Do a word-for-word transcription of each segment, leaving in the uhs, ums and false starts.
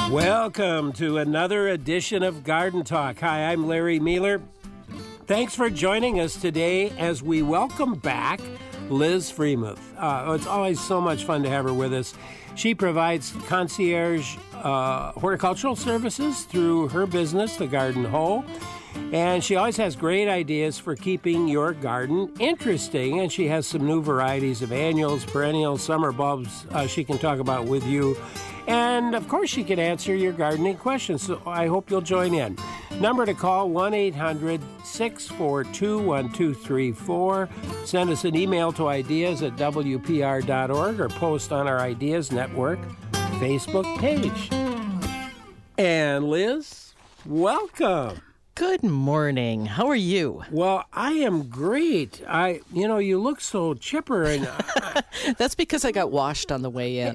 Welcome to another edition of Garden Talk. Hi, I'm Larry Mueller. Thanks for joining us today as we welcome back Liz Freemuth. Uh, it's always so much fun to have her with us. She provides concierge uh, horticultural services through her business, The Garden Hoe. And she always has great ideas for keeping your garden interesting. And she has some new varieties of annuals, perennials, summer bulbs uh, she can talk about with you. And, of course, she can answer your gardening questions, so I hope you'll join in. Number to call, one eight hundred six four two one two three four. Send us an email to ideas at w p r dot org or post on our Ideas Network Facebook page. And, Liz, welcome. Good morning. How are you? Well, I am great. I, you know, you look so chipper. And I, That's because I got washed on the way in.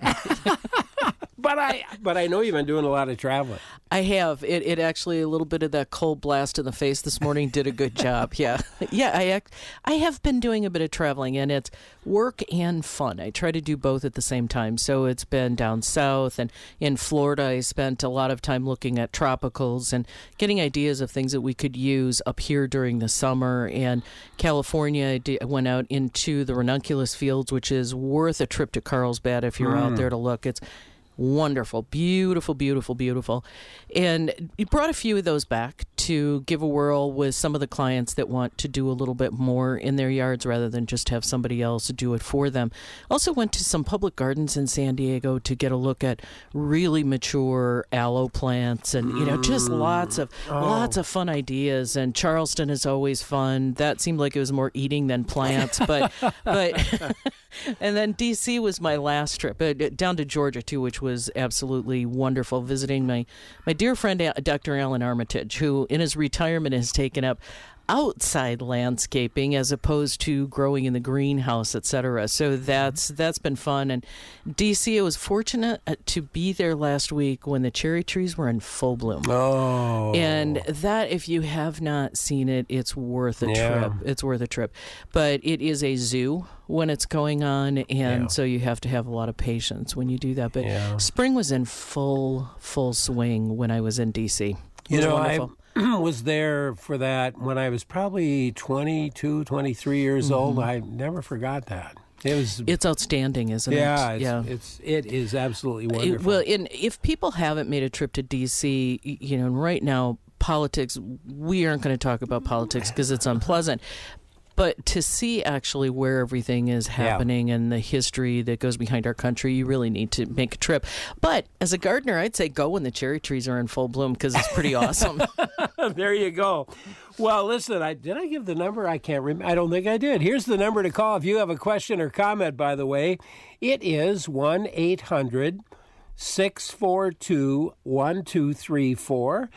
But I but I know you've been doing a lot of traveling. I have. It it actually, a little bit of that cold blast in the face this morning did a good job. Yeah. Yeah, I act, I have been doing a bit of traveling, and it's work and fun. I try to do both at the same time. So it's been down south, and in Florida I spent a lot of time looking at tropicals and getting ideas of things that we could use up here during the summer. And California, I, did, I went out into the ranunculus fields, which is worth a trip to Carlsbad if you're mm. out there to look. It's wonderful, beautiful, beautiful, beautiful. And you brought a few of those back to give a whirl with some of the clients that want to do a little bit more in their yards rather than just have somebody else do it for them. Also went to some public gardens in San Diego to get a look at really mature aloe plants and, you know, just lots of oh. lots of fun ideas. And Charleston is always fun. That seemed like it was more eating than plants, but but and then D C was my last trip, uh, down to Georgia too, which was absolutely wonderful, visiting my, my dear friend Doctor Alan Armitage, who in his retirement has taken up outside landscaping as opposed to growing in the greenhouse, et cetera. So that's that's been fun. And D C, I was fortunate to be there last week when the cherry trees were in full bloom. Oh. And that, if you have not seen it, it's worth a yeah. trip. It's worth a trip. But it is a zoo when it's going on, and yeah. so you have to have a lot of patience when you do that. But yeah. spring was in full, full swing when I was in D C. You know, wonderful. I was there for that when I was probably twenty-two, twenty-three years mm-hmm. old. I never forgot that. It was. It's outstanding, isn't yeah, it? It's, yeah, it's it is absolutely wonderful. It, well, and if people haven't made a trip to D C, you know, right now politics, we aren't going to talk about politics because it's unpleasant. But to see actually where everything is happening yeah. and the history that goes behind our country, you really need to make a trip. But as a gardener, I'd say go when the cherry trees are in full bloom because it's pretty awesome. There you go. Well, listen, I did I give the number? I can't remember. I don't think I did. Here's the number to call if you have a question or comment, by the way. It is one eight hundred six four two one two three four.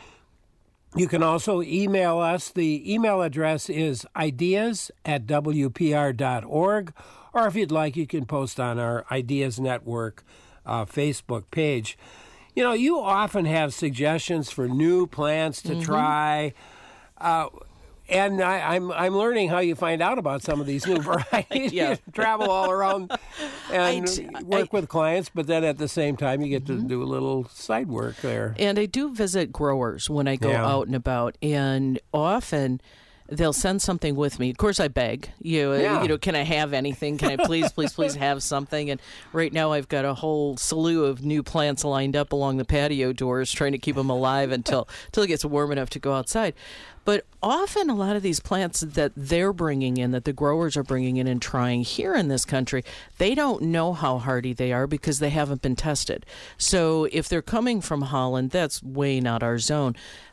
You can also email us. The email address is ideas at w p r dot org, or if you'd like, you can post on our Ideas Network uh, Facebook page. You know, you often have suggestions for new plants to mm-hmm. try, uh, and I, I'm I'm learning how you find out about some of these new varieties. yeah. You travel all around and t- work I, with clients, but then at the same time, you get to mm-hmm. do a little side work there. And I do visit growers when I go yeah. out and about, and often they'll send something with me. Of course, I beg. You, yeah. you know, can I have anything? Can I please, please, please have something? And right now I've got a whole slew of new plants lined up along the patio doors, trying to keep them alive until, until it gets warm enough to go outside. But often a lot of these plants that they're bringing in, that the growers are bringing in and trying here in this country, they don't know how hardy they are because they haven't been tested. So if they're coming from Holland, that's way not our zone.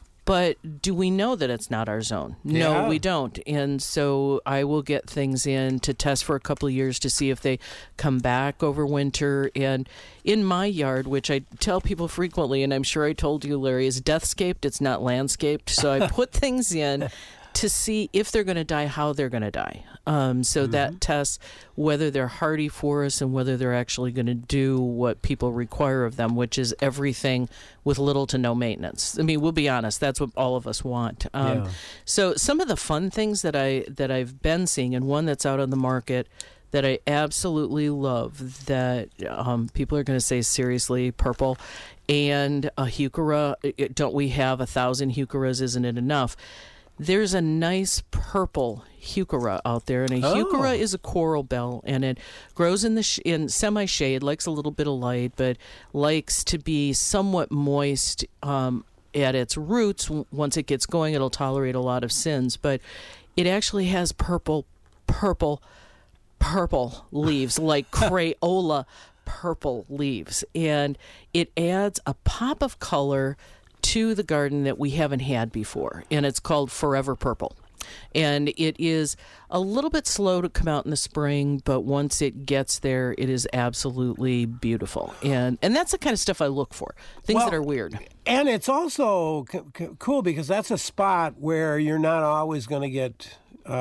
But do we know that it's not our zone? Yeah. No, we don't. And so I will get things in to test for a couple of years to see if they come back over winter. And in my yard, which I tell people frequently, and I'm sure I told you, Larry, is deathscaped. It's not landscaped. So I put things in to see if they're going to die, how they're going to die. Um, so mm-hmm. that tests whether they're hardy for us and whether they're actually going to do what people require of them, which is everything with little to no maintenance. I mean, we'll be honest, that's what all of us want. Um, yeah. So some of the fun things that, I, that I've been seeing, and one that's out on the market that I absolutely love that um, people are going to say seriously purple, and a heuchera. It, don't we have a thousand heucheras? Isn't it enough? There's a nice purple heuchera out there, and a Oh. heuchera is a coral bell, and it grows in the sh- in semi-shade, likes a little bit of light, but likes to be somewhat moist um, at its roots. Once it gets going, it'll tolerate a lot of sins, but it actually has purple, purple, purple leaves, like Crayola purple leaves, and it adds a pop of color to the garden that we haven't had before, and it's called Forever Purple. And it is a little bit slow to come out in the spring, but once it gets there, it is absolutely beautiful. And and that's the kind of stuff I look for, things Well, that are weird. And it's also c- c- cool because that's a spot where you're not always going to get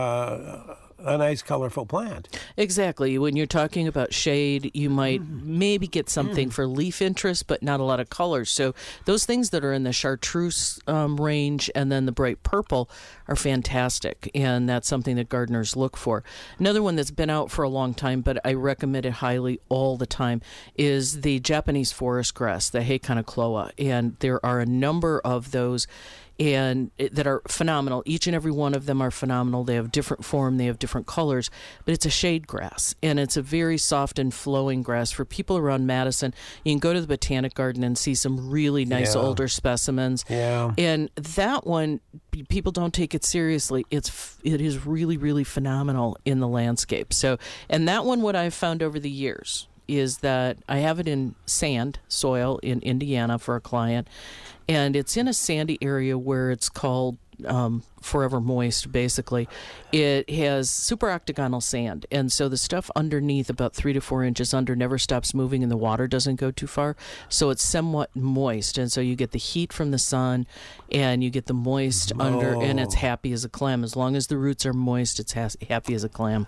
uh, a nice, colorful plant. Exactly. When you're talking about shade, you might maybe get something for leaf interest, but not a lot of colors. So those things that are in the chartreuse um, range and then the bright purple are fantastic, and that's something that gardeners look for. Another one that's been out for a long time, but I recommend it highly all the time, is the Japanese forest grass, the Heikanakloa, and there are a number of those and it, that are phenomenal. Each and every one of them are phenomenal. They have different form, they have different colors, but it's a shade grass, and it's a very soft and flowing grass. For people around Madison, you can go to the Botanic Garden and see some really nice Yeah. older specimens. Yeah. And that one, p- people don't take it seriously. It's f- it is really, really phenomenal in the landscape. So, and that one, what I've found over the years is that I have it in sand soil in Indiana for a client, and it's in a sandy area where it's called um, forever moist, basically. It has super octagonal sand, and so the stuff underneath, about three to four inches under, never stops moving, and the water doesn't go too far, so it's somewhat moist, and so you get the heat from the sun, and you get the moist under, and it's happy as a clam. As long as the roots are moist, it's ha- happy as a clam.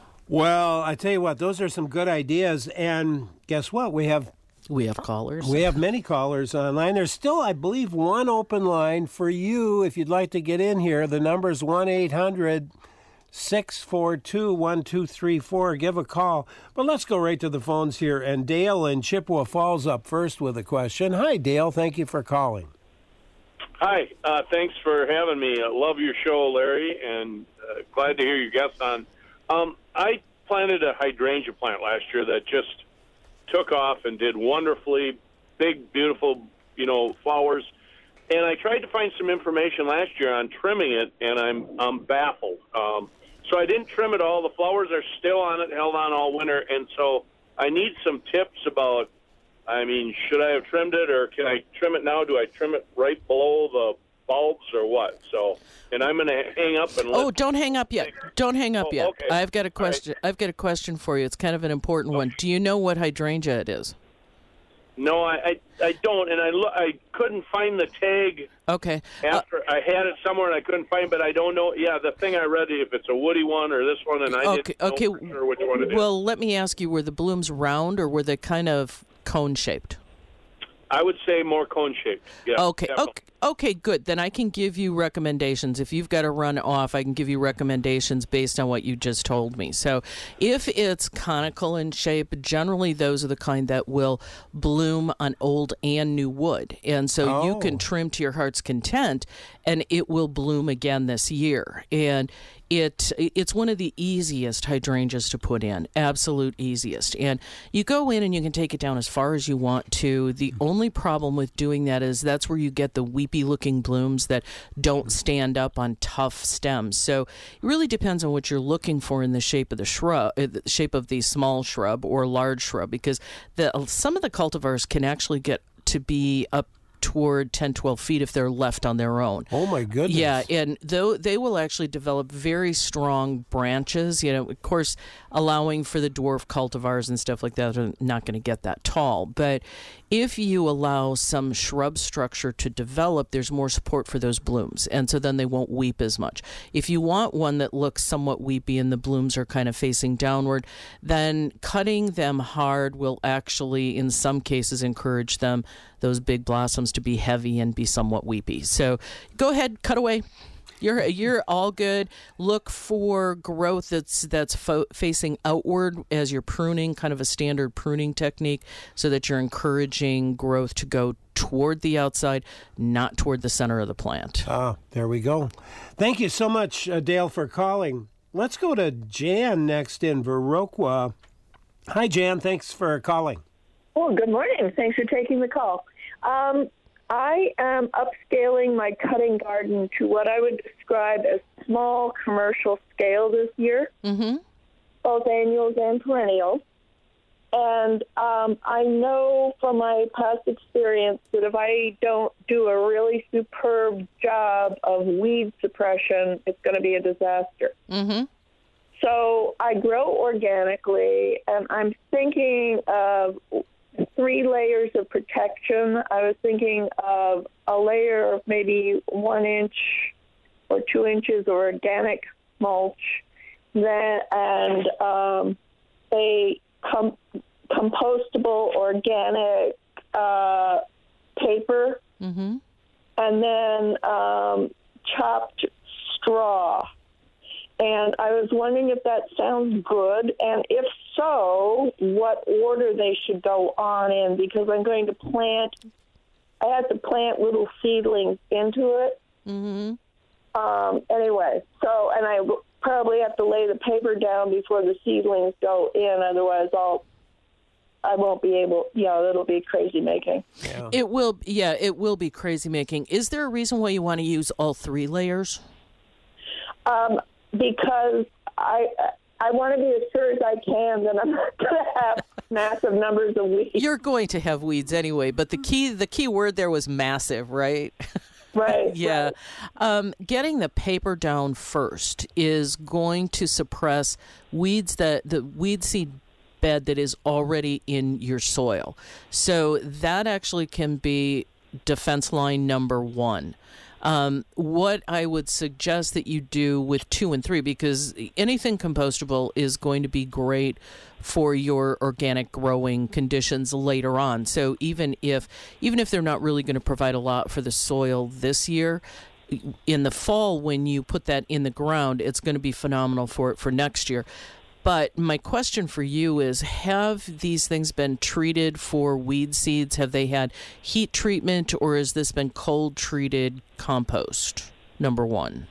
Well, I tell you what, those are some good ideas. And guess what? We have We have callers. we have many callers online. There's still, I believe, one open line for you if you'd like to get in here. The number's one eight hundred six four two one two three four. Give a call. But let's go right to the phones here. And Dale in Chippewa Falls up first with a question. Hi, Dale. Thank you for calling. Hi, uh, thanks for having me. I love your show, Larry, and uh, glad to hear your guests on. Um, I planted a hydrangea plant last year that just took off and did wonderfully, big, beautiful, you know, flowers. And I tried to find some information last year on trimming it, and I'm I'm baffled. Um, so I didn't trim it all. The flowers are still on it, held on all winter, and so I need some tips about, I mean, should I have trimmed it, or can I trim it now? Do I trim it right below the bulbs or what? So, and I'm going to hang up and let Oh, don't hang up yet. Don't hang up Oh, yet. okay. I've got a All right. question. I've got a question for you. It's kind of an important one. Do you know what hydrangea it is? No, I, I, I don't, and I lo- I couldn't find the tag Okay. Uh, after I had it somewhere, and I couldn't find it, but I don't know. Yeah, the thing I read, if it's a woody one or this one, and I okay. didn't know Okay. for sure which one it is. Well, let me ask you: were the blooms round or were they kind of cone shaped? I would say more cone shaped. Yeah. Okay, definitely. okay, okay, good. Then I can give you recommendations. If you've got to run off, I can give you recommendations based on what you just told me. So if it's conical in shape, generally those are the kind that will bloom on old and new wood. And so you Oh. can trim to your heart's content, and it will bloom again this year. And It it's one of the easiest hydrangeas to put in, absolute easiest. And you go in and you can take it down as far as you want to. The only problem with doing that is that's where you get the weepy looking blooms that don't stand up on tough stems. So it really depends on what you're looking for in the shape of the shrub, uh, the shape of the small shrub or large shrub, because the some of the cultivars can actually get to be up toward ten, twelve feet if they're left on their own. Oh, my goodness. Yeah, and though they will actually develop very strong branches, you know, of course, allowing for the dwarf cultivars and stuff like that are not going to get that tall. But if you allow some shrub structure to develop, there's more support for those blooms, and so then they won't weep as much. If you want one that looks somewhat weepy and the blooms are kind of facing downward, then cutting them hard will actually, in some cases, encourage them, those big blossoms, to be heavy and be somewhat weepy. So go ahead, cut away. You're you're all good. Look for growth that's that's fo- facing outward as you're pruning, kind of a standard pruning technique, so that you're encouraging growth to go toward the outside, not toward the center of the plant. Ah, there we go. Thank you so much, uh, Dale, for calling. Let's go to Jan next in Viroqua. Hi, Jan. Thanks for calling. Well, good morning. Thanks for taking the call. Um, I am upscaling my cutting garden to what I would describe as small commercial scale this year, Mm-hmm. both annuals and perennials. And um, I know from my past experience that if I don't do a really superb job of weed suppression, it's going to be a disaster. Mm-hmm. So I grow organically, and I'm thinking of three layers of protection. I was thinking of a layer of maybe one inch or two inches of organic mulch, then and um, a com- compostable organic uh, paper, Mm-hmm. and then um, chopped straw. And I was wondering if that sounds good, and if so, what order they should go on in, because I'm going to plant, I have to plant little seedlings into it. Mm-hmm. Um, anyway, so, and I w- probably have to lay the paper down before the seedlings go in, otherwise I'll, I won't be able, you know, it'll be crazy making. Yeah. It will, yeah, it will be crazy making. Is there a reason why you want to use all three layers? Um, because I I want to be as sure as I can that I'm not going to have massive numbers of weeds. You're going to have weeds anyway, but the key the key word there was massive, right? Right. Yeah. Right. Um, getting the paper down first is going to suppress weeds that the weed seed bed that is already in your soil. So that actually can be defense line number one. Um, what I would suggest that you do with two and three, because anything compostable is going to be great for your organic growing conditions later on. So even if even if they're not really going to provide a lot for the soil this year, in the fall when you put that in the ground, it's going to be phenomenal for it for next year. But my question for you is, have these things been treated for weed seeds? Have they had heat treatment, or has this been cold treated compost? Number one.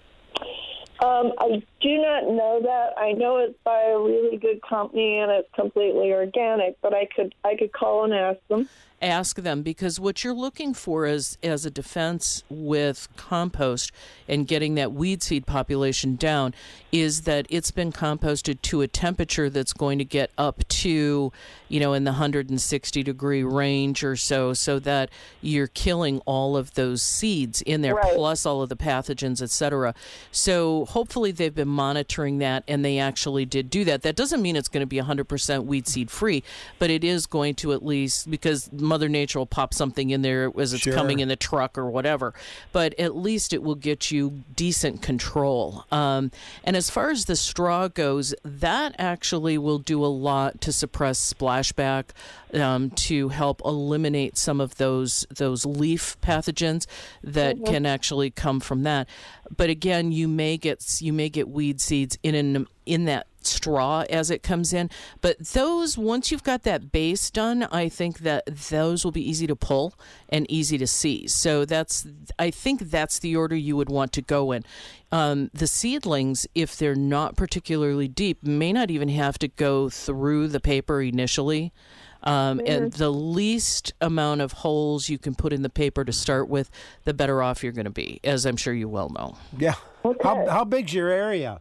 Um, I do not know that. I know it's by a really good company and it's completely organic, but I could I could call and ask them. Ask them, because what you're looking for is as a defense with compost and getting that weed seed population down is that it's been composted to a temperature that's going to get up to, you know, in the one hundred sixty degree range or so, so that you're killing all of those seeds in there, Right. plus all of the pathogens, et cetera. So hopefully they've been monitoring that, and they actually did do that. That doesn't mean it's going to be one hundred percent weed seed free, but it is going to, at least, because Mother Nature will pop something in there as it's Sure. coming in the truck or whatever, but at least it will get you decent control. Um, and as far as the straw goes, that actually will do a lot to suppress splashback, um, to help eliminate some of those those leaf pathogens that Mm-hmm. can actually come from that. But again, you may get you may get weed seeds in an, in that straw as it comes in, but those, once you've got that base done, I think that those will be easy to pull and easy to see. So that's, I think that's the order you would want to go in. Um, the seedlings, if they're not particularly deep, may not even have to go through the paper initially. Um, and the least amount of holes you can put in the paper to start with, the better off you're going to be, as I'm sure you well know. Yeah. Okay. How, how big's your area?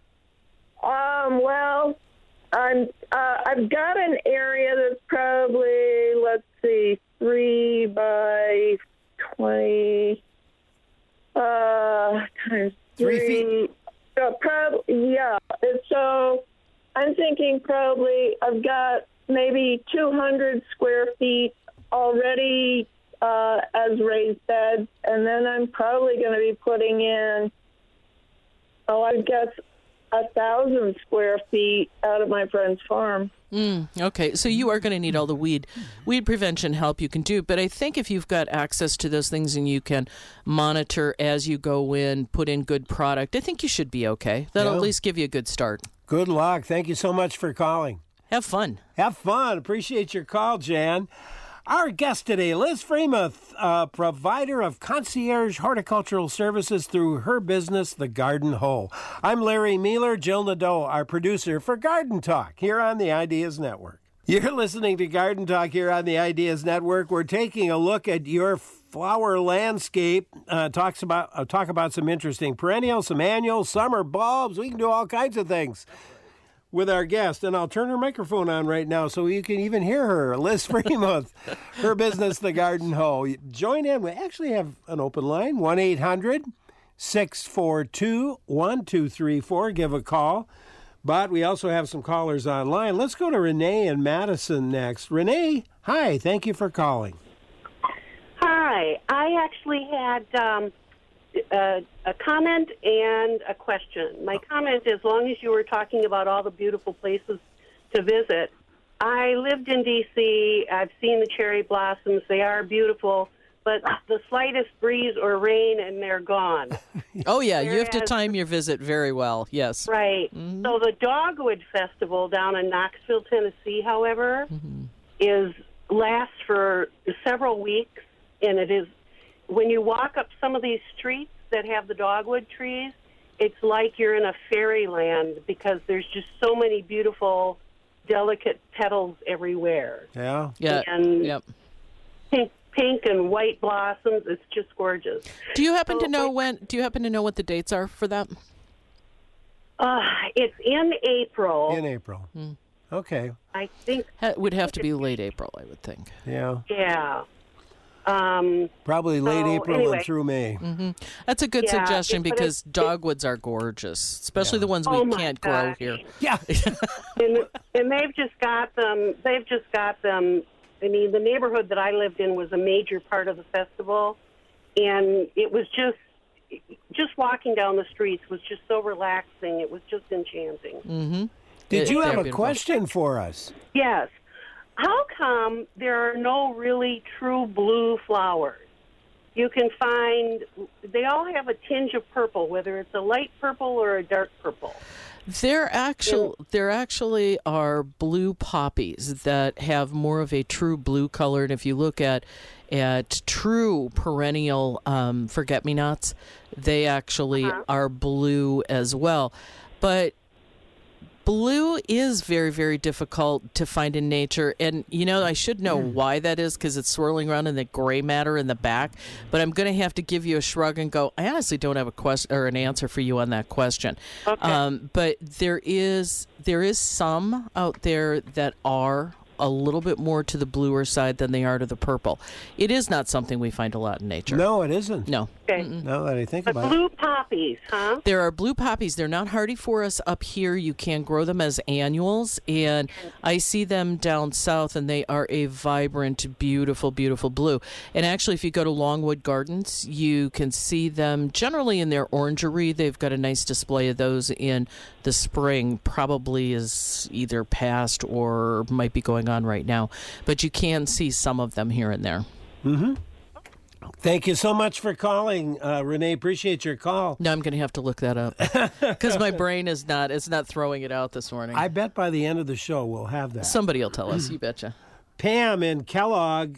Um, well, I'm, uh, I've got an area that's probably, let's see, three by twenty, uh, times Three three. feet? Uh, probably, yeah. And so I'm thinking probably I've got maybe two hundred square feet already uh, as raised beds, and then I'm probably going to be putting in, oh, I guess a thousand square feet out of my friend's farm. Mm, okay, so you are going to need all the weed weed prevention help you can do. But I think if you've got access to those things and you can monitor as you go in, put in good product, I think you should be okay. That'll Yeah. at least give you a good start. Good luck. Thank you so much for calling. Have fun. Have fun. Appreciate your call, Jan. Our guest today, Liz Freemuth, a provider of concierge horticultural services through her business, The Garden Hoe. I'm Larry Mealer, Jill Nadeau, our producer for Garden Talk here on the Ideas Network. You're listening to Garden Talk here on the Ideas Network. We're taking a look at your flower landscape. Uh, talks about uh, talk about some interesting perennials, some annuals, summer bulbs. We can do all kinds of things with our guest, and I'll turn her microphone on right now so you can even hear her. Liz Freemuth, her business, The Garden Hoe. Join in. We actually have an open line, one eight hundred six four two one two three four. Give a call. But we also have some callers online. Let's go to Renee in Madison next. Renee, hi. Thank you for calling. Hi. I actually had um, a, a comment and a question. My comment, as long as you were talking about all the beautiful places to visit, I lived in D C I've seen the cherry blossoms. They are beautiful, but the slightest breeze or rain and they're gone. Oh, yeah, you have to Whereas- time your visit very well, yes. Right. So the Dogwood Festival down in Knoxville, Tennessee, however, is lasts for several weeks, and it is when you walk up some of these streets that have the dogwood trees, it's like you're in a fairyland because there's just so many beautiful, delicate petals everywhere. Yeah? Yeah, And yep. pink, pink and white blossoms. It's just gorgeous. Do you happen to So, know like- when? Do you happen to know what the dates are for that? Uh, it's in April. In April. Okay. I think, Ha- would have to be late April, I would think. Yeah. yeah. Um, Probably late So, April anyway. and through May. That's a good Yeah, suggestion it- but because it- dogwoods are gorgeous, especially the ones we Oh, my can't grow gosh. here. Yeah. and, and they've just got them. They've just got them. I mean, the neighborhood that I lived in was a major part of the festival, and it was just just walking down the streets was just so relaxing. It was just enchanting. Did It- you they're have a beautiful. question for us? Yes. How come there are no really true blue flowers? You can find they all have a tinge of purple, whether it's a light purple or a dark purple. There actual there actually are blue poppies that have more of a true blue color, and if you look at at true perennial um, forget-me-nots, they actually Uh-huh. are blue as well. But blue is very, very difficult to find in nature. And, you know, I should know why that is because it's swirling around in the gray matter in the back. But I'm going to have to give you a shrug and go, I honestly don't have a question or an answer for you on that question. Okay. Um, but there is there is some out there that are a little bit more to the bluer side than they are to the purple. It is not something we find a lot in nature. No, it isn't. No. Okay. Now that I think But about it. blue poppies, huh? There are blue poppies. They're not hardy for us up here. You can grow them as annuals, and I see them down south, and they are a vibrant, beautiful, beautiful blue. And actually, if you go to Longwood Gardens, you can see them generally in their orangery. They've got a nice display of those in the spring. Probably is either past or might be going on right now. But you can see some of them here and there. Thank you so much for calling, uh, Renee. Appreciate your call. Now I'm going to have to look that up because my brain is not it's not throwing it out this morning. I bet by the end of the show we'll have that. Somebody will tell us. You betcha. Pam in Kellogg,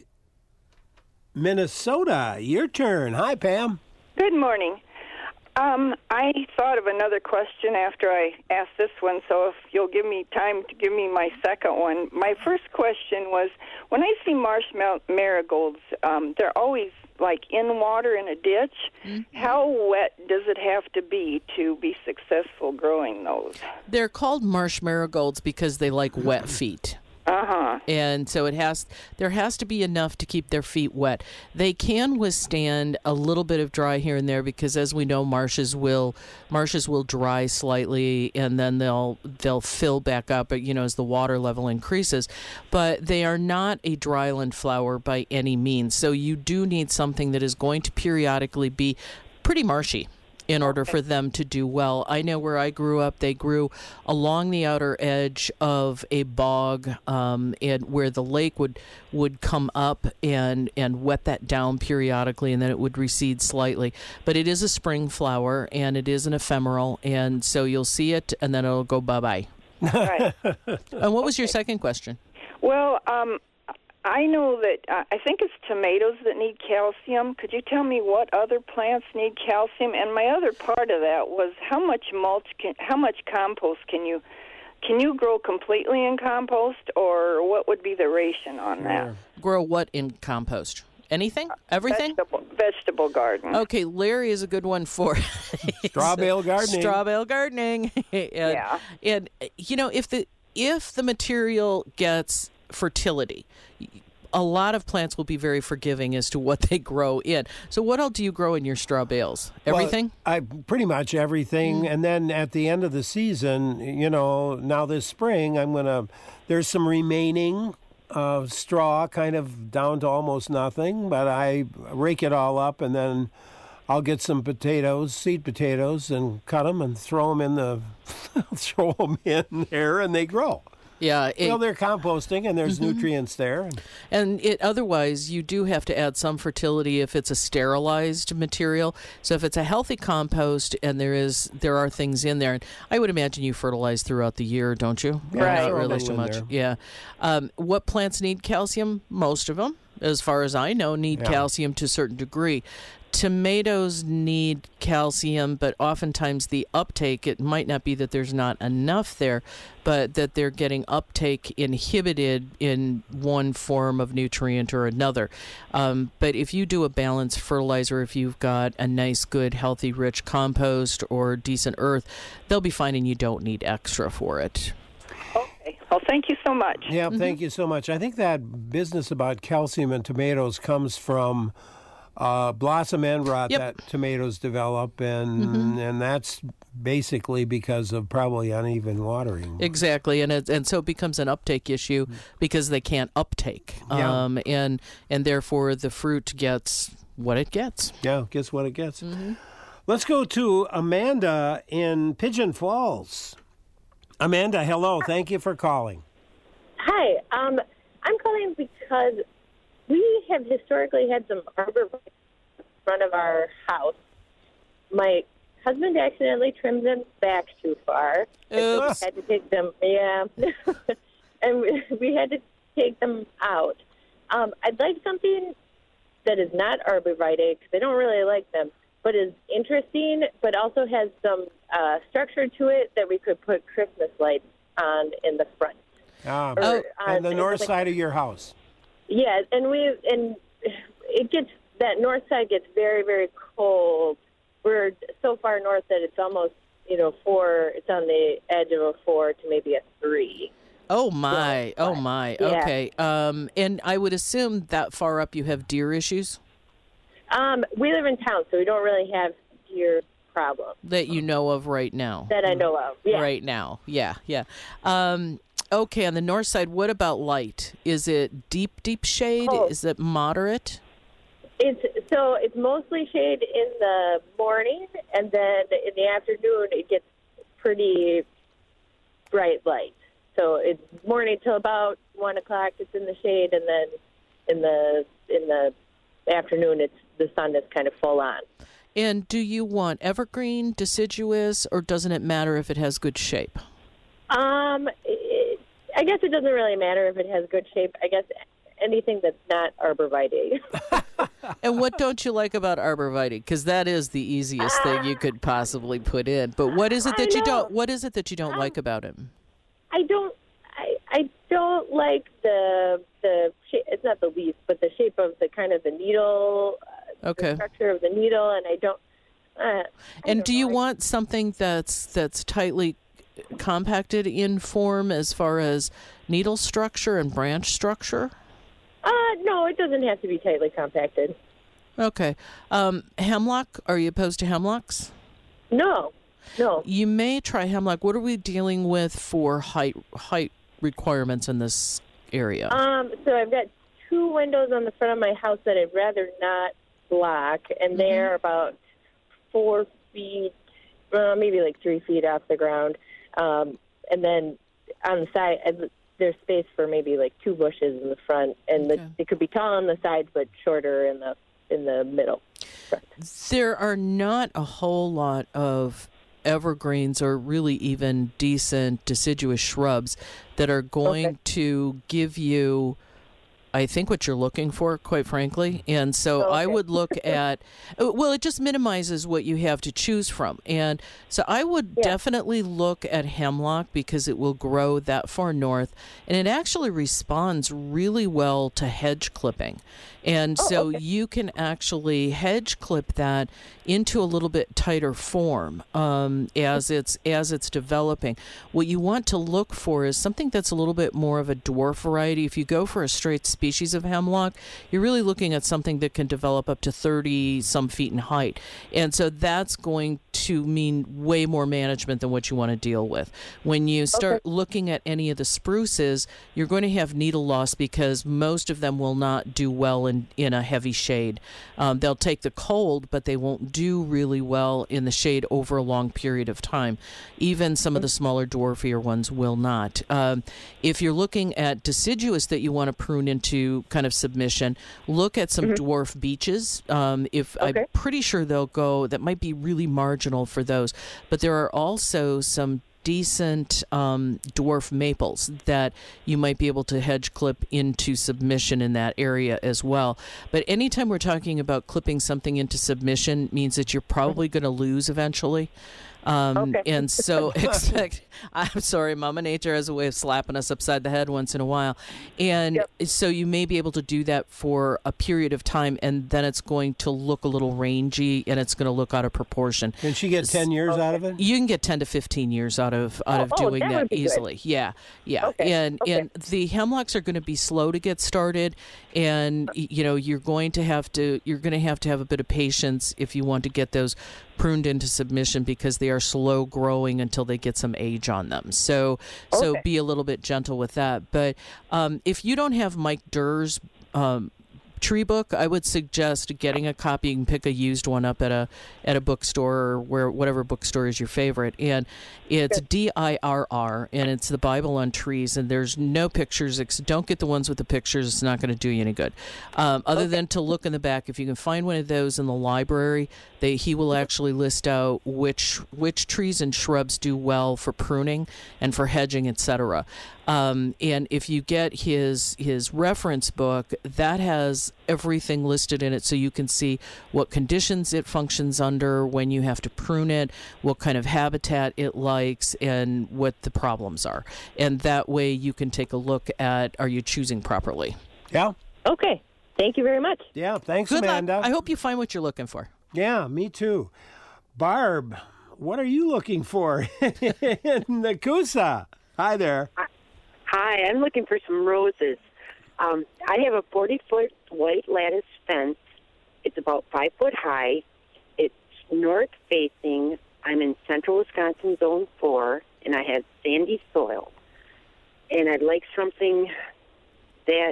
Minnesota. Your turn. Hi, Pam. Good morning. Um, I thought of another question after I asked this one, so if you'll give me time to give me my second one. My first question was, when I see marsh mar- marigolds, um, they're always like in water in a ditch. Mm-hmm. How wet does it have to be to be successful growing those? They're called marsh marigolds because they like wet feet. Uh-huh. And so it has there has to be enough to keep their feet wet. They can withstand a little bit of dry here and there because, as we know, marshes will marshes will dry slightly and then they'll they'll fill back up, you know, as the water level increases. But they are not a dryland flower by any means. So you do need something that is going to periodically be pretty marshy. in order for them to do well. I know where I grew up, they grew along the outer edge of a bog, um, and where the lake would would come up and, and wet that down periodically, and then it would recede slightly. But it is a spring flower, and it is an ephemeral, and so you'll see it, and then it'll go bye-bye. Right. And what was your second question? Well, um, I know that uh, I think it's tomatoes that need calcium. Could you tell me what other plants need calcium? And my other part of that was how much mulch can, how much compost can you can you grow completely in compost, or what would be the ration on that? Grow what in compost? Anything? Everything? Vegetable, vegetable garden. Okay, Larry is a good one for Straw bale gardening. Straw bale gardening. and, Yeah. And you know, if the if the material gets fertility, a lot of plants will be very forgiving as to what they grow in. So what all do you grow in your straw bales? Everything? Well, I pretty much everything. Mm. And then at the end of the season, you know, now this spring, I'm going to, there's some remaining uh, straw kind of down to almost nothing, but I rake it all up, and then I'll get some potatoes, seed potatoes, and cut them and throw them in the, throw them in there, and they grow. Yeah. It, Well, they're composting, and there's Mm-hmm. nutrients there. And it otherwise, you do have to add some fertility if it's a sterilized material. So if it's a healthy compost and there is there are things in there, and I would imagine you fertilize throughout the year, don't you? Yeah, Right. Not throw a really little too in much. there. Yeah. Um, what plants need calcium? Most of them, as far as I know, need Yeah. calcium to a certain degree. Tomatoes need calcium, but oftentimes the uptake, it might not be that there's not enough there, but that they're getting uptake inhibited in one form of nutrient or another. Um, but if you do a balanced fertilizer, if you've got a nice, good, healthy, rich compost or decent earth, they'll be finding you don't need extra for it. Okay. Well, thank you so much. Yeah, thank you so much. I think that business about calcium in tomatoes comes from uh, blossom end rot Yep. that tomatoes develop, and and that's basically because of probably uneven watering. Exactly, and it, and so it becomes an uptake issue because they can't uptake, Yeah. um, and and therefore the fruit gets what it gets. Yeah, guess what it gets. Let's go to Amanda in Pigeon Falls. Amanda, hello. Thank you for calling. Hi, um, I'm calling because we have historically had some arbor in front of our house. My husband accidentally trimmed them back too far. And so we Oops. had to take them, yeah, and we, we had to take them out. Um, I'd like something that is not arborvitae because I don't really like them, but is interesting, but also has some uh, structure to it that we could put Christmas lights on in the front. Ah, Or Oh, on the on- north like- side of your house. Yeah, and we and it gets that north side gets very very cold. We're so far north that it's almost you know four. It's on the edge of a four to maybe a three. Oh my! Oh my! Yeah. Okay. Um, and I would assume that far up you have deer issues Um, we live in town, so we don't really have deer problem that you know of right now. that I know of. Yeah. Right now, yeah, yeah. Um, okay, on the north side, what about light? Is it deep, deep shade? Oh. Is it moderate? It's so it's mostly shade in the morning, and then in the afternoon it gets pretty bright light. So it's morning till about one o'clock. It's in the shade, and then in the in the afternoon, it's the sun is kind of full on. And do you want evergreen, deciduous, or doesn't it matter if it has good shape? Um, it, I guess it doesn't really matter if it has good shape. I guess anything that's not arborvitae. And what don't you like about arborvitae? Because that is the easiest thing you could possibly put in. But what is it I that you know. don't? What is it that you don't like about him? I don't. I, I don't like the the. Shape, it's not the leaf, but the shape of the kind of the needle. Uh, Okay. The structure of the needle, and I don't. Uh, I And don't do you know. want something that's that's tightly compacted in form as far as needle structure and branch structure? Uh, no, it doesn't have to be tightly compacted. Okay. Um, hemlock, are you opposed to hemlocks? No, no. You may try hemlock. What are we dealing with for height height requirements in this area? Um, so I've got two windows on the front of my house that I'd rather not block, and they're about four feet, uh, maybe like three feet off the ground. Um, and then on the side, uh, there's space for maybe like two bushes in the front, and Okay. the, it could be tall on the sides but shorter in the in the middle. There are not a whole lot of evergreens or really even decent deciduous shrubs that are going Okay. to give you, I think, what you're looking for, quite frankly. And so Okay. I would look at, well, it just minimizes what you have to choose from. And so I would Yeah. definitely look at hemlock because it will grow that far north. And it actually responds really well to hedge clipping. And Oh, so okay. you can actually hedge clip that into a little bit tighter form um, as it's as it's developing. What you want to look for is something that's a little bit more of a dwarf variety. If you go for a straight species of hemlock, you're really looking at something that can develop up to thirty some feet in height. And so that's going to mean way more management than what you want to deal with. When you start Okay. looking at any of the spruces, you're going to have needle loss because most of them will not do well in, in a heavy shade. Um, they'll take the cold, but they won't do really well in the shade over a long period of time. Even some of the smaller dwarfier ones will not. Um, if you're looking at deciduous that you want to prune into kind of submission, look at some dwarf beeches. Um, if Okay. I'm pretty sure they'll go, that might be really marginal for those, but there are also some decent um, dwarf maples that you might be able to hedge clip into submission in that area as well. But anytime we're talking about clipping something into submission means that you're probably going to lose eventually. Um, Okay. And so expect, I'm sorry, Mama Nature has a way of slapping us upside the head once in a while. And Yep. so you may be able to do that for a period of time, and then it's going to look a little rangy and it's going to look out of proportion. Can she get ten years out of it? You can get ten to fifteen years out of out Oh, of oh, doing that that would be good. easily. Yeah, yeah. Okay, And okay. and the hemlocks are going to be slow to get started, and y- you know you're going to have to you're going to have to have a bit of patience if you want to get those pruned into submission because they are slow growing until they get some age on them. So so Okay. be a little bit gentle with that. But um, if you don't have Mike Durr's um, tree book, I would suggest getting a copy. You can pick a used one up at a at a bookstore or where whatever bookstore is your favorite, and it's D I R R, and it's the Bible on trees. And there's no pictures. Ex- Don't get the ones with the pictures. It's not going to do you any good. Um, other than to look in the back, if you can find one of those in the library, they he will actually list out which which trees and shrubs do well for pruning and for hedging, et cetera. Um, and if you get his his reference book, that has everything listed in it, so you can see what conditions it functions under, when you have to prune it, what kind of habitat it likes, and what the problems are. And that way, you can take a look at: are you choosing properly? Yeah. Okay. Thank you very much. Yeah. Thanks, Good luck. Amanda. I hope you find what you're looking for. Yeah, me too. Barb, what are you looking for in the Coosa? Hi there. Hi, I'm looking for some roses. Um, I have a forty-foot white lattice fence. It's about five foot high. It's north-facing. I'm in central Wisconsin, Zone four, and I have sandy soil. And I'd like something that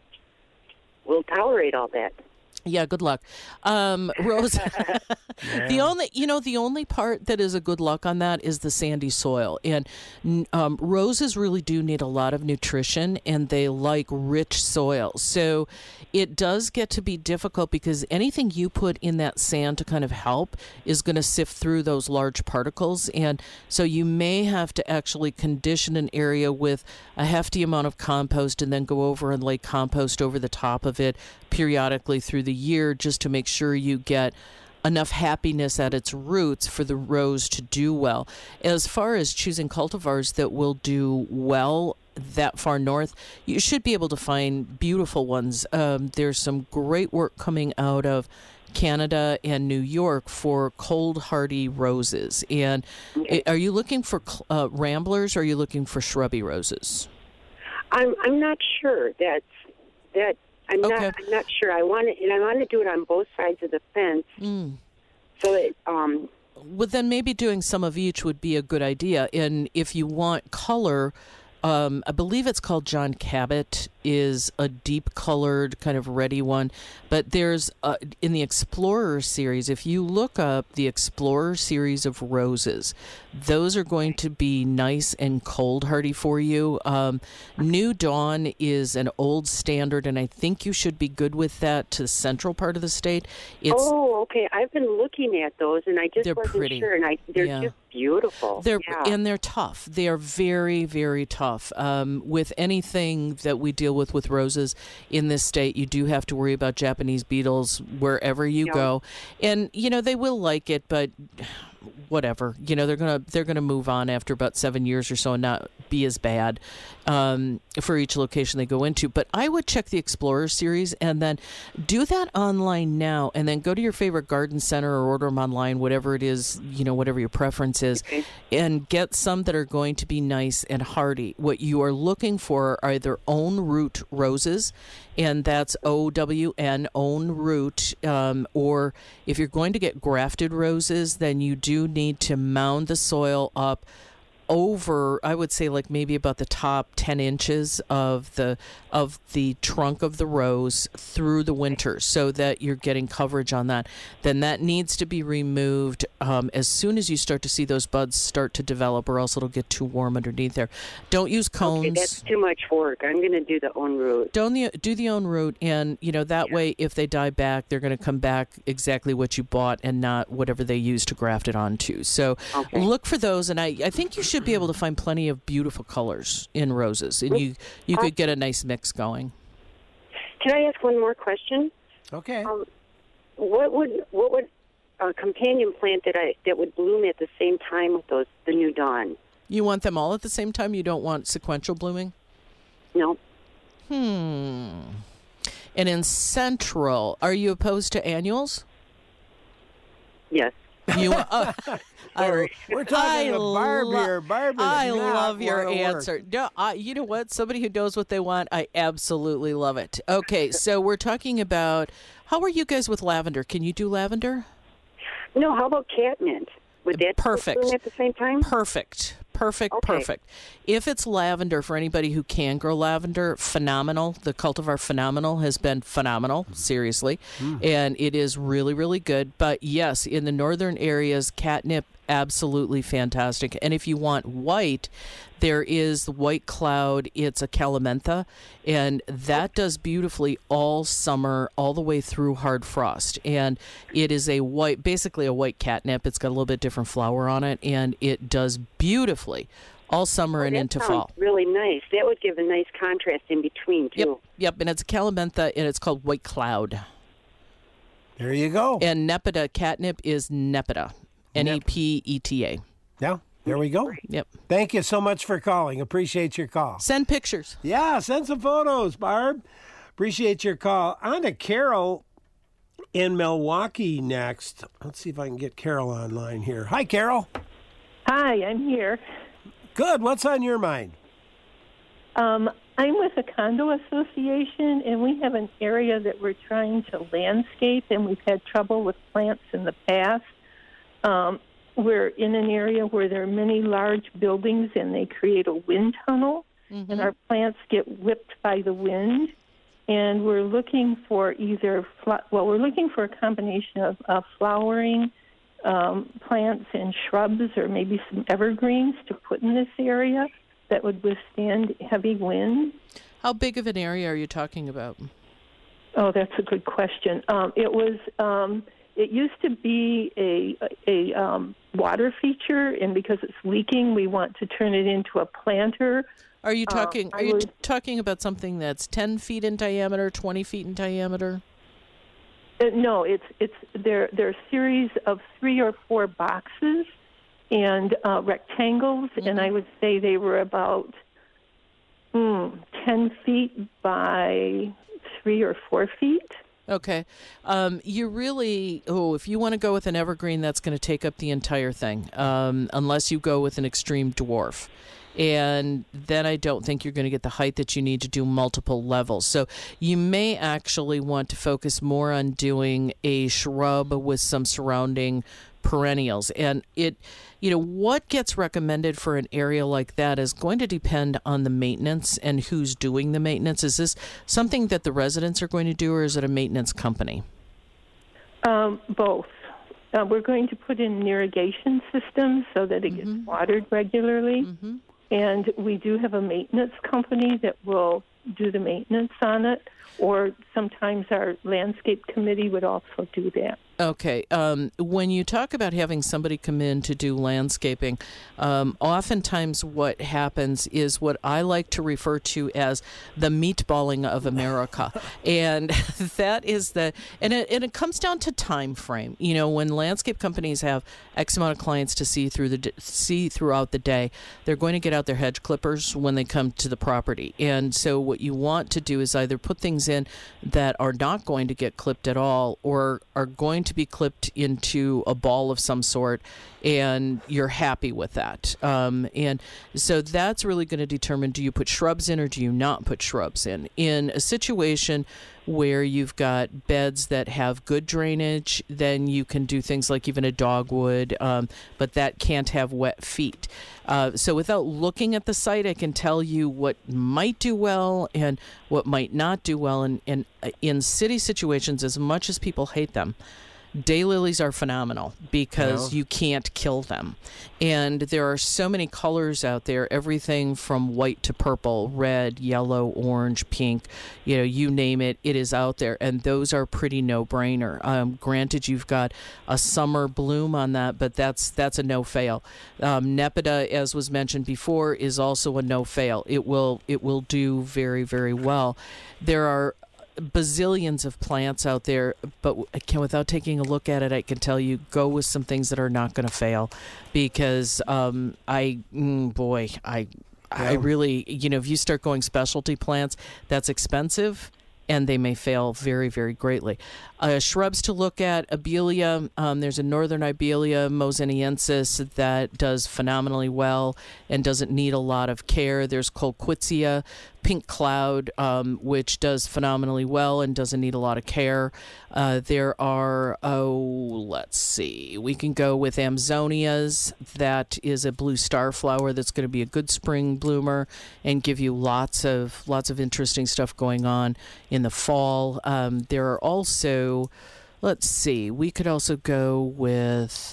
will tolerate all that. Yeah, good luck. Um, Rose, the only, you know, the only part that is a good luck on that is the sandy soil. And um, roses really do need a lot of nutrition, and they like rich soil. So it does get to be difficult because anything you put in that sand to kind of help is going to sift through those large particles. And so you may have to actually condition an area with a hefty amount of compost and then go over and lay compost over the top of it periodically through the year just to make sure you get enough happiness at its roots for the rose to do well. As far as choosing cultivars that will do well that far north, you should be able to find beautiful ones. Um, there's some great work coming out of Canada and New York for cold hardy roses. And Okay. are you looking for uh, ramblers or are you looking for shrubby roses? I'm I'm not sure. That's that. I'm Okay. not. I'm not sure. I want to, and I want to do it on both sides of the fence, Mm. so that um. Well, then maybe doing some of each would be a good idea. And if you want color, um, I believe it's called John Cabot is a deep colored kind of reddy one, but there's uh, in the Explorer series, if you look up the Explorer series of roses, those are going to be nice and cold hardy for you. Um, New Dawn is an old standard, and I think you should be good with that to the central part of the state. It's, oh, okay. I've been looking at those, and I just They're wasn't pretty. sure, and I, they're Yeah. just beautiful. They're yeah. and they're tough. They are very, very tough. Um, with anything that we deal with with roses in this state, you do have to worry about Japanese beetles wherever you Yeah. go, and you know they will like it, but whatever. You know they're gonna they're gonna move on after about seven years or so and not be as bad um, for each location they go into. But I would check the Explorer series and then do that online now, and then go to your favorite garden center or order them online, whatever it is, you know, whatever your preference is, Okay. and get some that are going to be nice and hardy. What you are looking for are either own root roses, and that's O W N, own root, um, or if you're going to get grafted roses, then you do need to mound the soil up over, I would say, like maybe about the top ten inches of the of the trunk of the rose through the winter, so that you're getting coverage on that. Then that needs to be removed um, as soon as you start to see those buds start to develop, or else it'll get too warm underneath there. Don't use cones. Okay, that's too much work. I'm going to do the own root. Don't the, do the own root, and you know that Yeah. way, if they die back, they're going to come back exactly what you bought, and not whatever they used to graft it onto. So Okay. look for those, and I, I think you should be able to find plenty of beautiful colors in roses, and you you could get a nice mix going. Can I ask one more question? Okay. Um, what would what would a companion plant that I that would bloom at the same time with those the New Dawn? You want them all at the same time? You don't want sequential blooming? No. Hmm. And in Central, are you opposed to annuals? Yes. You, uh, I, We're talking I to Barb lo- here. Barb does I not love your wanna work. answer. No, I, you know what? Somebody who knows what they want, I absolutely love it. Okay, so we're talking about, how are you guys with lavender? Can you do lavender? No. How about catmint? Would that Perfect. bloom at the same time? Perfect. Perfect, Okay. perfect. If it's lavender, for anybody who can grow lavender, phenomenal. The cultivar Phenomenal has been phenomenal, seriously. And it is really, really good. But yes, in the northern areas, catnip, absolutely fantastic. And if you want white, there is the white cloud. It's a calamentha, and that does beautifully all summer, all the way through hard frost. And it is a white, basically a white catnip. It's got a little bit different flower on it, and it does beautifully all summer and that into sounds fall. really nice. That would give a nice contrast in between Yep, too. yep. And it's a calamentha, and it's called white cloud. There you go. And nepeta, catnip is nepeta, N E P E T A. Yeah, there we go. Yep. Thank you so much for calling. Appreciate your call. Send pictures. Yeah, send some photos, Barb. Appreciate your call. On to Carol in Milwaukee next. Let's see if I can get Carol online here. Hi, Carol. Hi, I'm here. Good. What's on your mind? Um, I'm with a condo association, and we have an area that we're trying to landscape, and we've had trouble with plants in the past. Um, we're in an area where there are many large buildings, and they create a wind tunnel, Mm-hmm. and our plants get whipped by the wind. And we're looking for either, fl- well, we're looking for a combination of uh, flowering um, plants and shrubs, or maybe some evergreens to put in this area that would withstand heavy wind. How big of an area are you talking about? Oh, that's a good question. Um, it was. Um, it used to be a a um, water feature, and because it's leaking, we want to turn it into a planter. Are you talking? Uh, are I you would- t- talking about something that's ten feet in diameter, twenty feet in diameter? Uh, no, it's it's there. There are a series of three or four boxes and uh, rectangles, Mm-hmm. and I would say they were about mm, ten feet by three or four feet. Okay. Um, you really, oh, if you want to go with an evergreen, that's going to take up the entire thing, um, unless you go with an extreme dwarf. And then I don't think you're going to get the height that you need to do multiple levels. So you may actually want to focus more on doing a shrub with some surrounding perennials. And it, you know, what gets recommended for an area like that is going to depend on the maintenance and who's doing the maintenance. Is this something that the residents are going to do, or is it a maintenance company? Um, both. Uh, we're going to put in an irrigation system so that it Mm-hmm. gets watered regularly. Mm-hmm. And we do have a maintenance company that will do the maintenance on it, or sometimes our landscape committee would also do that. Okay. Um, when you talk about having somebody come in to do landscaping, um, oftentimes what happens is what I like to refer to as the meatballing of America. And that is the, and it, and it comes down to time frame. You know, when landscape companies have X amount of clients to see through the see throughout the day, they're going to get out their hedge clippers when they come to the property. And so what you want to do is either put things in that are not going to get clipped at all, or are going to be clipped into a ball of some sort, and you're happy with that. Um, and so that's really going to determine, do you put shrubs in or do you not put shrubs in? In a situation where you've got beds that have good drainage, then you can do things like even a dogwood, um, but that can't have wet feet. Uh, so without looking at the site, I can tell you what might do well and what might not do well. And, and in city situations, as much as people hate them, daylilies are phenomenal because Yeah. you can't kill them. And there are so many colors out there, everything from white to purple, red, yellow, orange, pink, you know, you name it, it is out there. And those are pretty no-brainer. Um, granted, you've got a summer bloom on that, but that's that's a no-fail. Um, Nepeta, as was mentioned before, is also a no-fail. It will it will do very, very well. There are bazillions of plants out there, but can, without taking a look at it, I can tell you, go with some things that are not going to fail, because um, I, mm, boy, I, I really, you know, if you start going specialty plants, that's expensive, and they may fail very, very greatly. Uh, shrubs to look at, Abelia, um, there's a northern Abelia moseniensis that does phenomenally well and doesn't need a lot of care. There's Colquitzia, Pink Cloud, um, which does phenomenally well and doesn't need a lot of care. Uh, there are, oh, let's see, we can go with Amzonias. That is a blue star flower that's going to be a good spring bloomer and give you lots of lots of interesting stuff going on in the fall. Um, there are also, let's see, we could also go with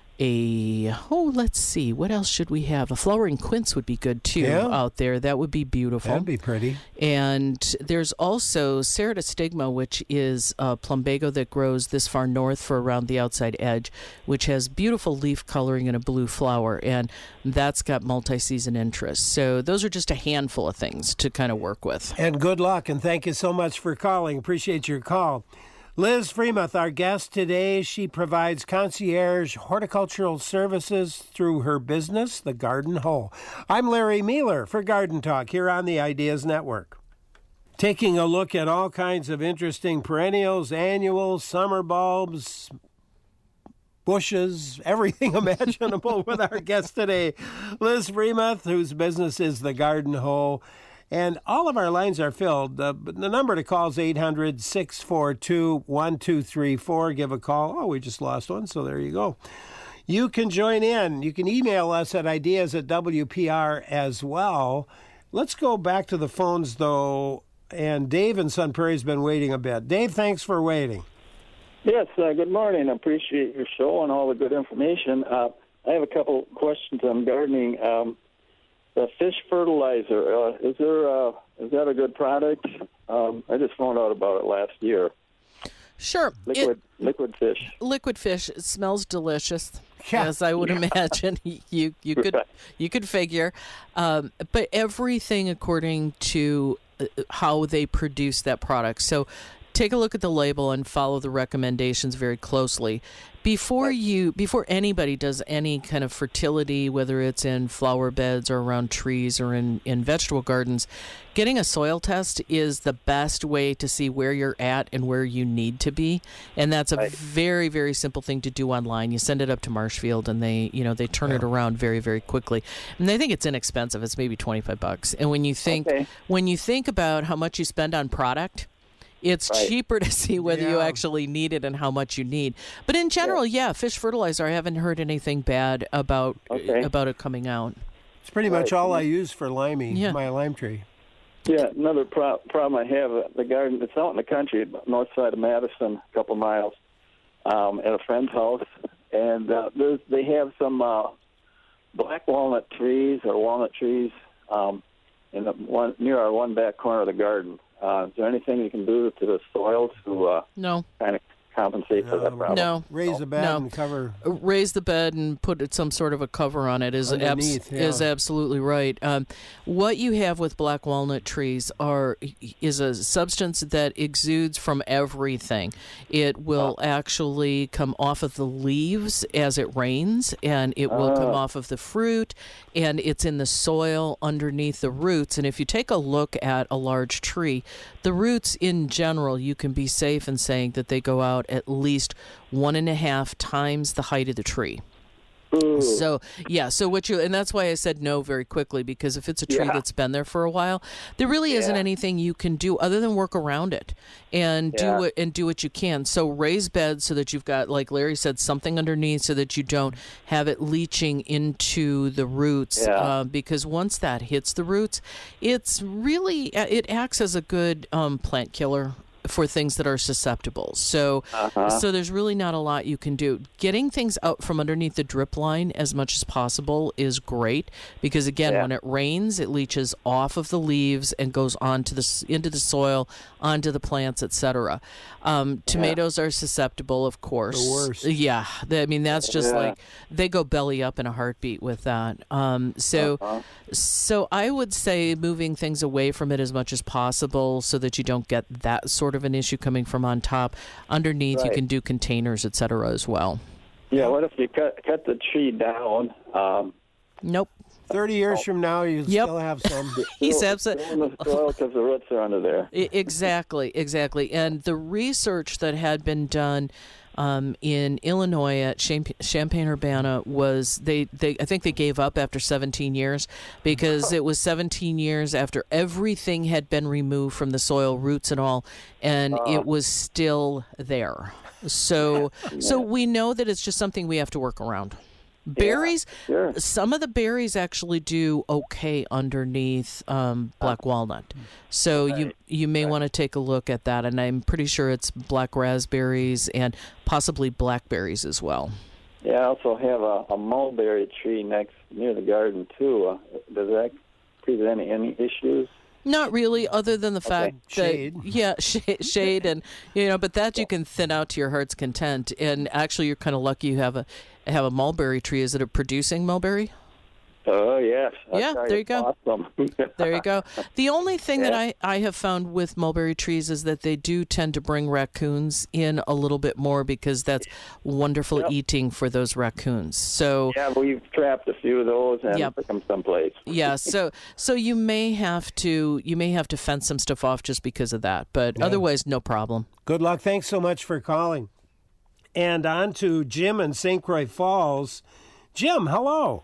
a, oh, let's see, what else should we have? A flowering quince would be good too Yeah. out there. That would be beautiful. That'd be pretty. And there's also Ceratostigma, which is a plumbago that grows this far north for around the outside edge, which has beautiful leaf coloring and a blue flower, and that's got multi-season interest. So those are just a handful of things to kind of work with. And good luck, and thank you so much for calling. Appreciate your call. Liz Freemuth, our guest today, she provides concierge horticultural services through her business, The Garden Hoe. I'm Larry Mealer for Garden Talk here on the Ideas Network. Taking a look at all kinds of interesting perennials, annuals, summer bulbs, bushes, everything imaginable with our guest today, Liz Freemuth, whose business is The Garden Hoe. And all of our lines are filled. Uh, the number to call is eight hundred, six four two, one two three four. Give a call. Oh, we just lost one, so there you go. You can join in. You can email us at ideas at W P R as well. Let's go back to the phones, though. And Dave in Sun Prairie's been waiting a bit. Dave, thanks for waiting. Yes, uh, good morning. I appreciate your show and all the good information. Uh, I have a couple questions on gardening. Um, The fish fertilizer, uh, is there uh, is that a good product? Um, I just found out about it last year. Sure. Liquid It, liquid fish. liquid fish. It smells delicious, Yeah. as I would imagine. You you could you could figure, um, but everything according to uh, how they produce that product. So take a look at the label and follow the recommendations very closely. Before you, before anybody does any kind of fertility, whether it's in flower beds or around trees or in, in vegetable gardens, getting a soil test is the best way to see where you're at and where you need to be. And that's a Right. very, very simple thing to do online. You send it up to Marshfield and they, you know, they turn it around very, very quickly. And they think it's inexpensive. It's maybe twenty-five bucks. And when you think, Okay. when you think about how much you spend on product, it's Right. cheaper to see whether you Yeah. actually need it and how much you need. But in general, yeah, fish fertilizer, I haven't heard anything bad about Okay. about it coming out. It's pretty much Right. all I use for liming, Yeah. my lime tree. Yeah, another pro- problem I have, uh, the garden, it's out in the country, north side of Madison, a couple miles, um, at a friend's house. And uh, there's, they have some uh, black walnut trees or walnut trees um, in the one near our one back corner of the garden. Uh, is there anything you can do to the soil to uh, No. kind of compensate for that Um, problem? No. Raise the bed No. and cover. Raise the bed and put some sort of a cover on it is abs- Underneath, yeah. is absolutely right. Um, what you have with black walnut trees are is a substance that exudes from everything. It will actually come off of the leaves as it rains, and it will come Oh. off of the fruit, and it's in the soil underneath the roots. And if you take a look at a large tree, the roots in general, you can be safe in saying that they go out at least one and a half times the height of the tree. Ooh. So yeah, so what you and that's why I said no very quickly, because if it's a tree Yeah. that's been there for a while, there really isn't Yeah. anything you can do other than work around it and Yeah. do it and do what you can. So raise beds so that you've got, like Larry said, something underneath so that you don't have it leaching into the roots. Yeah. Uh, because once that hits the roots, it's really it acts as a good um, plant killer for things that are susceptible. So Uh-huh. so there's really not a lot you can do. Getting things out from underneath the drip line as much as possible is great, because again, Yeah. when it rains, it leaches off of the leaves and goes onto the s- into the soil, onto the plants, et cetera. Um, tomatoes are susceptible, of course. The worst. Yeah, They- I mean that's just Yeah. like they go belly up in a heartbeat with that. Um, so Uh-huh. so I would say moving things away from it as much as possible so that you don't get that sort of an issue coming from on top. Underneath, you Right. can do containers, et cetera, as well. Yeah, what if you cut cut the tree down? Um, Nope. thirty years from now, you Yep. still have some. He's still- absent. still in the soil because the roots are under there. I- Exactly, exactly. And the research that had been done um, in Illinois at Champ- Champaign-Urbana was they, they I think they gave up after seventeen years, because it was seventeen years after everything had been removed from the soil, roots and all, and it was still there. So so we know that it's just something we have to work around. Berries, Sure. some of the berries actually do okay underneath um, black walnut. So you you may want to take a look at that, and I'm pretty sure it's black raspberries and possibly blackberries as well. Yeah, I also have a, a mulberry tree next near the garden too. Uh, does that present any, any issues? Not really, other than the fact that Shade. yeah, shade, shade, and you know, but that you can thin out to your heart's content. And actually, you're kind of lucky you have a have a mulberry tree. Is it a producing mulberry? Oh yes. That Yeah, guy there is you go. Awesome. There you go. The only thing that Yeah. I, I have found with mulberry trees is that they do tend to bring raccoons in a little bit more, because that's wonderful Yep. eating for those raccoons. So Yeah, we've trapped a few of those and Yep. took them someplace. yeah, so so you may have to you may have to fence some stuff off just because of that, but otherwise no problem. Good luck. Thanks so much for calling. And on to Jim in Saint Croix Falls. Jim, hello.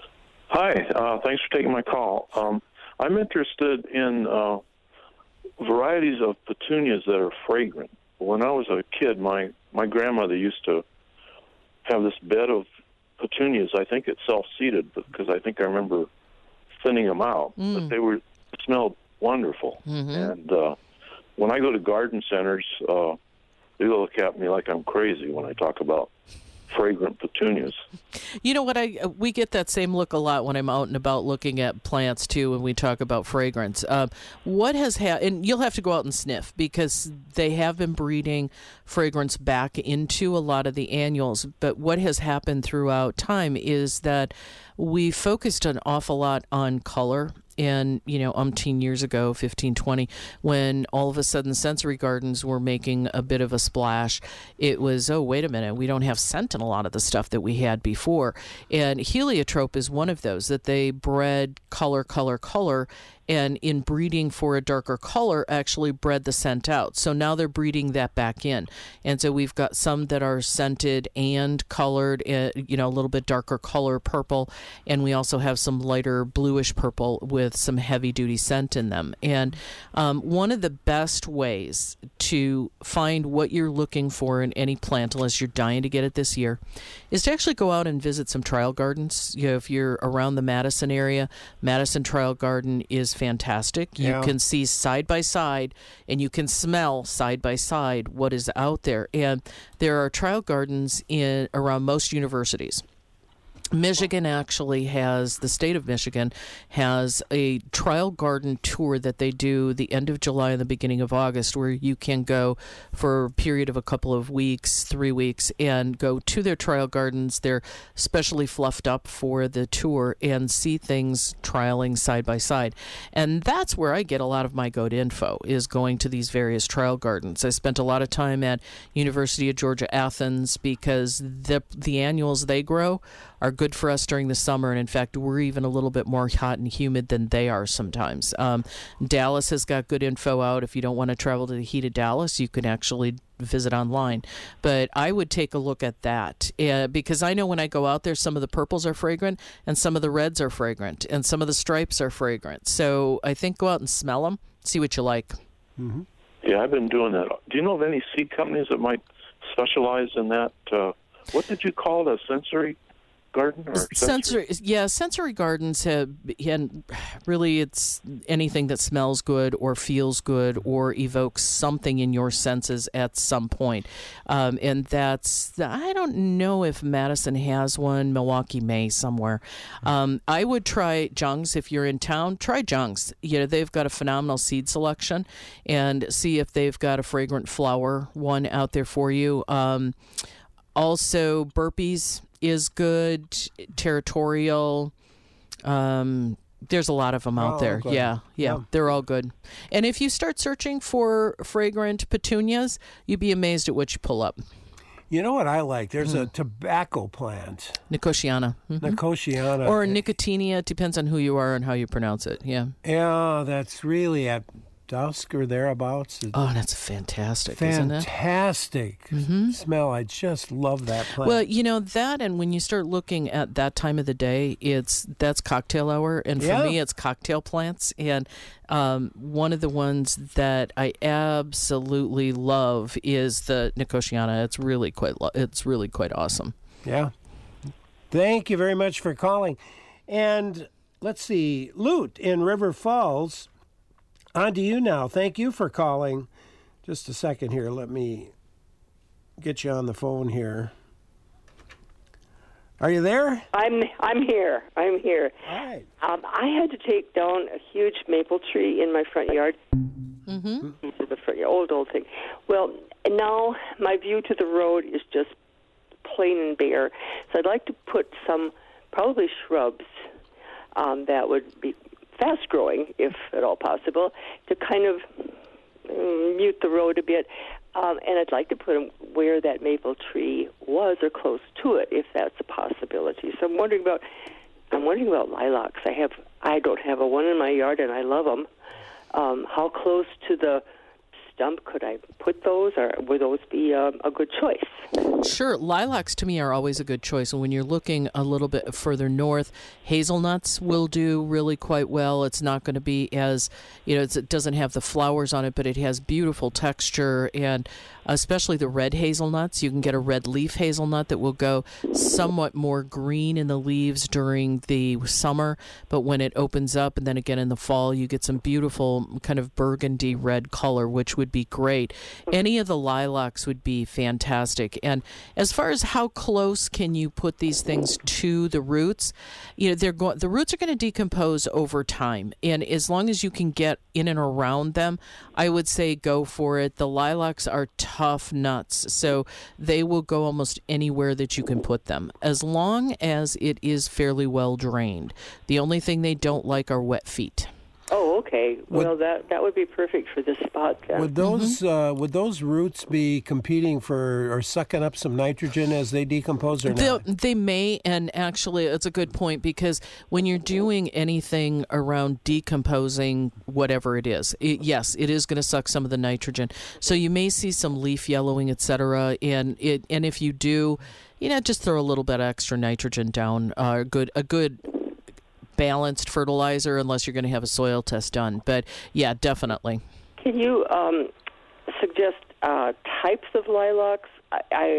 Hi, uh, thanks for taking my call. Um, I'm interested in uh, varieties of petunias that are fragrant. When I was a kid, my, my grandmother used to have this bed of petunias. I think it's self-seeded because I think I remember thinning them out. But they were smelled wonderful. And uh, when I go to garden centers, uh, they look at me like I'm crazy when I talk about fragrant petunias. You know what? I we get that same look a lot when I'm out and about looking at plants too. When we talk about fragrance, um, what has ha- and you'll have to go out and sniff, because they have been breeding fragrance back into a lot of the annuals. But what has happened throughout time is that we focused an awful lot on color. And, you know, umpteen years ago, fifteen, twenty, when all of a sudden sensory gardens were making a bit of a splash, it was, oh, wait a minute, we don't have scent in a lot of the stuff that we had before. And heliotrope is one of those, that they bred color, color, color, and in breeding for a darker color actually bred the scent out. So now they're breeding that back in. And so we've got some that are scented and colored, uh, you know, a little bit darker color purple. And we also have some lighter bluish purple with some heavy duty scent in them. And um, one of the best ways to find what you're looking for in any plant, unless you're dying to get it this year, is to actually go out and visit some trial gardens. You know, if you're around the Madison area, Madison Trial Garden is fantastic. You Yeah. can see side by side, and you can smell side by side what is out there. And there are trial gardens in around most universities. Michigan actually has, the state of Michigan has a trial garden tour that they do the end of July and the beginning of August, where you can go for a period of a couple of weeks, three weeks, and go to their trial gardens. They're specially fluffed up for the tour and see things trialing side by side. And that's where I get a lot of my goat info, is going to these various trial gardens. I spent a lot of time at University of Georgia, Athens, because the the annuals they grow are good for us during the summer, and in fact, we're even a little bit more hot and humid than they are sometimes. Um, Dallas has got good info out. If you don't want to travel to the heat of Dallas, you can actually visit online. But I would take a look at that, uh, because I know when I go out there, some of the purples are fragrant, and some of the reds are fragrant, and some of the stripes are fragrant. So I think go out and smell them, see what you like. Mm-hmm. Yeah, I've been doing that. Do you know of any seed companies that might specialize in that? Uh, what did you call it, a sensory garden or sensory? sensory yeah sensory gardens have, and really it's anything that smells good or feels good or evokes something in your senses at some point, um, and that's, I don't know if Madison has one. Milwaukee may somewhere. um, I would try Jung's. If you're in town, try Jung's. You know, they've got a phenomenal seed selection, and see if they've got a fragrant flower one out there for you. Um, also Burpees is good. Territorial. Um, there's a lot of them out Oh, there. good. Yeah, yeah, Yeah. they're all good. And if you start searching for fragrant petunias, you'd be amazed at what you pull up. You know what I like? There's a tobacco plant, Nicotiana. Mhm. Nicotiana. Or Nicotiana, depends on who you are and how you pronounce it. Yeah. Yeah, that's really at dusk or thereabouts. Oh, that's fantastic, isn't it? Fantastic smell. I just love that plant. Well, you know that, and when you start looking at that time of the day, it's that's cocktail hour, and for Yeah. me, it's cocktail plants. And um, one of the ones that I absolutely love is the Nicotiana. It's really quite, lo- it's really quite awesome. Yeah. Thank you very much for calling. And let's see, Lute in River Falls. On to you now. Thank you for calling. Just a second here. Let me get you on the phone here. Are you there? I'm I'm here. I'm here. All right. Um, I had to take down a huge maple tree in my front yard. Mm-hmm. Into the front, old old thing. Well, and now my view to the road is just plain and bare. So I'd like to put some probably shrubs um, that would be fast growing, if at all possible, to kind of um, mute the road a bit. Um, and I'd like to put them where that maple tree was, or close to it, if that's a possibility. So I'm wondering about, I'm wondering about lilacs. I have, I don't have a one in my yard, and I love them. Um, how close to the stump could I put those, or would those be um, a good choice? Sure. Lilacs to me are always a good choice. And when you're looking a little bit further north, hazelnuts will do really quite well. It's not going to be as, you know, it's, it doesn't have the flowers on it, but it has beautiful texture. And especially the red hazelnuts, you can get a red leaf hazelnut that will go somewhat more green in the leaves during the summer. But when it opens up, and then again in the fall, you get some beautiful kind of burgundy red color, which would be great. Any of the lilacs would be fantastic. And as far as how close can you put these things to the roots, you know, they're going, the roots are going to decompose over time. And as long as you can get in and around them, I would say go for it. The lilacs are tough nuts, so they will go almost anywhere that you can put them, as long as it is fairly well drained. The only thing they don't like are wet feet. Oh, okay. Well, would, that that would be perfect for this spot then. Would those mm-hmm. uh, would those roots be competing for or sucking up some nitrogen as they decompose or They'll, not? They may, and actually it's a good point because when you're doing anything around decomposing whatever it is, it, yes, it is going to suck some of the nitrogen. So you may see some leaf yellowing, et cetera. And it and if you do, you know, just throw a little bit of extra nitrogen down. Uh, good a good. balanced fertilizer unless you're going to have a soil test done. But yeah, definitely. Can you um, suggest uh, types of lilacs? I, I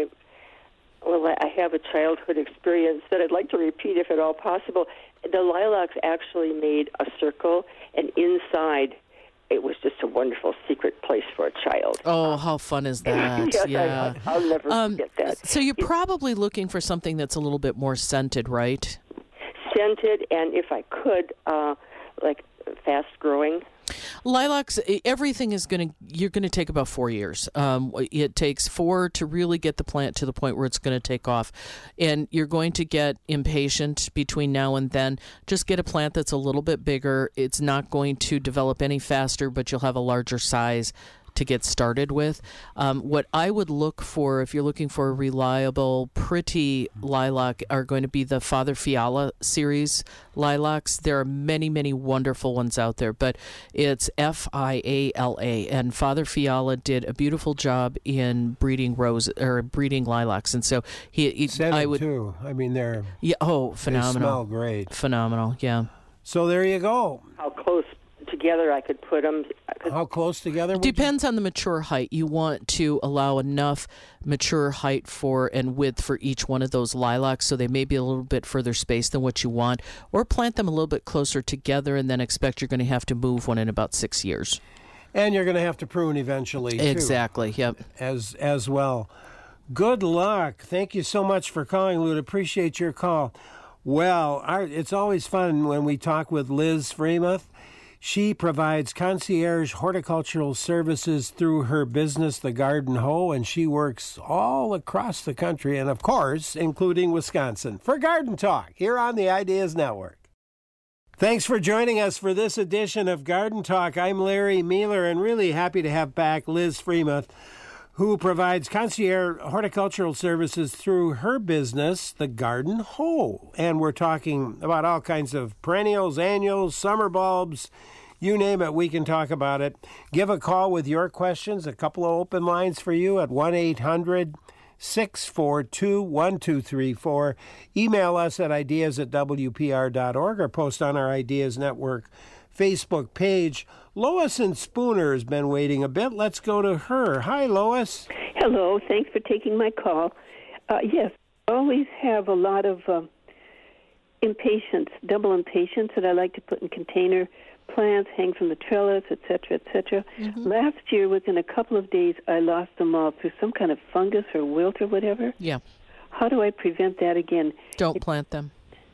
well, I have a childhood experience that I'd like to repeat if at all possible. The lilacs actually made a circle, and inside it was just a wonderful secret place for a child. Oh, how fun is that? yes, yeah. I, I'll never um, forget that. So you're probably looking for something that's a little bit more scented, right? Scented, and if I could, uh, like fast growing. Lilacs, everything is going to, you're going to take about four years. Um, it takes four to really get the plant to the point where it's going to take off. And you're going to get impatient between now and then. Just get a plant that's a little bit bigger. It's not going to develop any faster, but you'll have a larger size to get started with. Um, what I would look for if you're looking for a reliable, pretty lilac are going to be the Father Fiala series lilacs. There are many, many wonderful ones out there, but it's F I A L A, and Father Fiala did a beautiful job in breeding rose or breeding lilacs, and so he. he Scented I would too. I mean, they're yeah. Oh, phenomenal! They smell great. Phenomenal. Yeah. So there you go. How close together I could put them. How close together? It depends on the mature height. You want to allow enough mature height for and width for each one of those lilacs, so they may be a little bit further spaced than what you want, or plant them a little bit closer together and then expect you're going to have to move one in about six years. And you're going to have to prune eventually, too. Exactly, yep. As, as well. Good luck. Thank you so much for calling, Lou. Appreciate your call. Well, our, it's always fun when we talk with Liz Freemuth. She provides concierge horticultural services through her business, The Garden Hoe, and she works all across the country and, of course, including Wisconsin, for Garden Talk here on the Ideas Network. Thanks for joining us for this edition of Garden Talk. I'm Larry Mealer, and really happy to have back Liz Freemuth, who provides concierge horticultural services through her business, The Garden Hoe. And we're talking about all kinds of perennials, annuals, summer bulbs, you name it, we can talk about it. Give a call with your questions, a couple of open lines for you at one eight hundred six four two one two three four. Email us at ideas at w p r dot org or post on our Ideas Network Facebook page. Lois and Spooner has been waiting a bit. Let's go to her. Hi, Lois. Hello. Thanks for taking my call. Uh, yes, I always have a lot of um, impatiens, double impatiens that I like to put in container plants, hang from the trellis, et cetera, et cetera. Mm-hmm. Last year, within a couple of days, I lost them all through some kind of fungus or wilt or whatever. Yeah. How do I prevent that again? Don't it, plant them.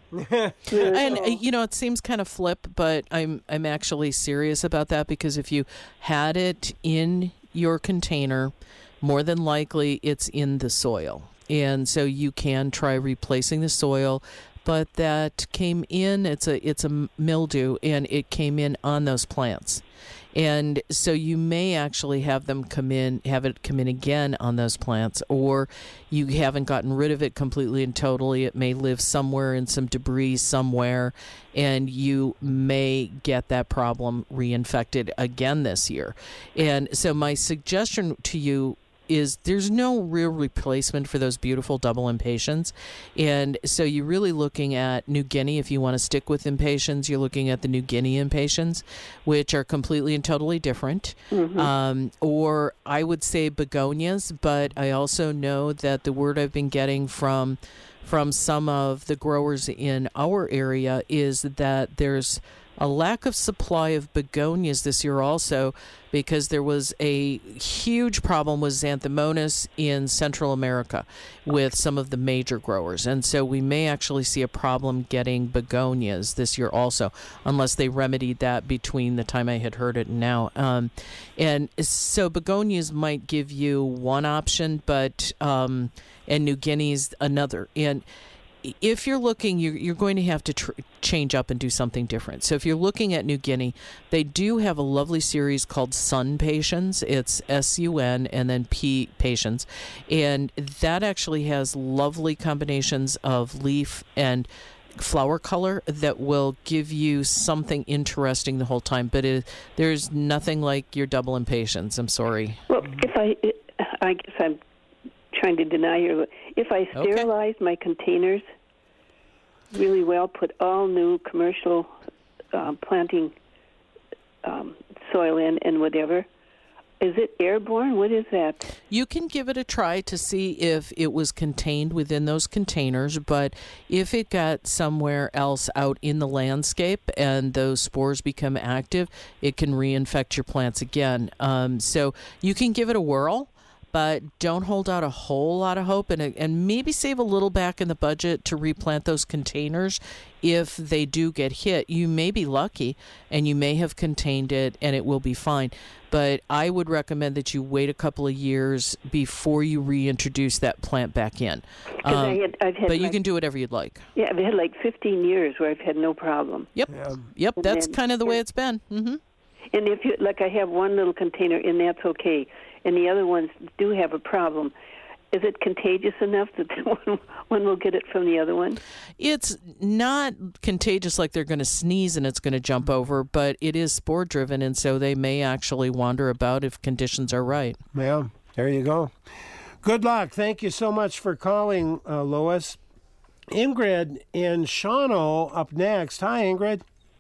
And you know, it seems kind of flip, but I'm I'm actually serious about that, because if you had it in your container, more than likely it's in the soil, and so you can try replacing the soil. But that came in, it's a it's a mildew, and it came in on those plants. And so you may actually have them come in, have it come in again on those plants, or you haven't gotten rid of it completely and totally. It may live somewhere in some debris somewhere, and you may get that problem reinfected again this year. And so my suggestion to you is there's no real replacement for those beautiful double impatiens. And so you're really looking at New Guinea. If you want to stick with impatiens, you're looking at the New Guinea impatiens, which are completely and totally different. Mm-hmm. Um, or I would say begonias, but I also know that the word I've been getting from from some of the growers in our area is that there's a lack of supply of begonias this year also, because there was a huge problem with Xanthomonas in Central America with some of the major growers. And so we may actually see a problem getting begonias this year also, unless they remedied that between the time I had heard it and now. Um, and so begonias might give you one option, but um, and New Guinea's another. And if you're looking, you're, you're going to have to tr- change up and do something different. So if you're looking at New Guinea, they do have a lovely series called Sun Patience. It's S U N and then P Patience. And that actually has lovely combinations of leaf and flower color that will give you something interesting the whole time. But it, there's nothing like your double impatience. I'm sorry. Well, if I, I guess I'm trying to deny you. If I sterilize okay. my containers really well, put all new commercial uh, planting um, soil in and whatever, is it airborne? What is that? You can give it a try to see if it was contained within those containers, but if it got somewhere else out in the landscape and those spores become active, it can reinfect your plants again. Um, so you can give it a whirl, but don't hold out a whole lot of hope, and and maybe save a little back in the budget to replant those containers. If they do get hit, you may be lucky, and you may have contained it, and it will be fine. But I would recommend that you wait a couple of years before you reintroduce that plant back in. Um, I had, I've had but you like, can do whatever you'd like. Yeah, I've had like fifteen years where I've had no problem. Yep, yeah. yep. And That's then, kind of the way yeah. it's been. Mm-hmm. And if you like, I have one little container, and that's okay. And the other ones do have a problem. Is it contagious enough that one, one will get it from the other one? It's not contagious like they're going to sneeze and it's going to jump over, but it is spore-driven, and so they may actually wander about if conditions are right. Yeah, there you go. Good luck. Thank you so much for calling, uh, Lois. Ingrid in Shawano up next. Hi, Ingrid.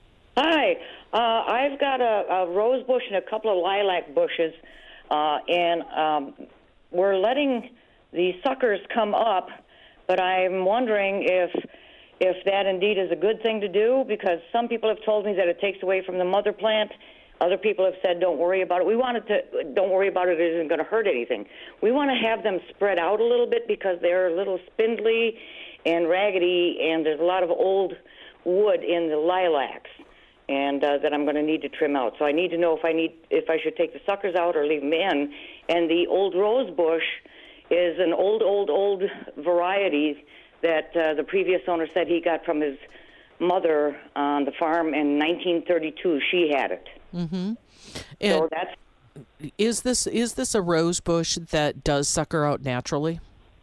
Hi. Uh, I've got a, a rose bush and a couple of lilac bushes, uh, and um, we're letting the suckers come up, but I'm wondering if if that indeed is a good thing to do, because some people have told me that it takes away from the mother plant. Other people have said, don't worry about it. We want it to, don't worry about it, it isn't going to hurt anything. We want to have them spread out a little bit because they're a little spindly and raggedy, and there's a lot of old wood in the lilacs, and uh, that I'm going to need to trim out. So I need to know if I need if I should take the suckers out or leave them in. And the old rose bush is an old, old, old variety that uh, the previous owner said he got from his mother on the farm in nineteen thirty-two. She had it. Mm-hmm. So that's is this is this a rose bush that does sucker out naturally?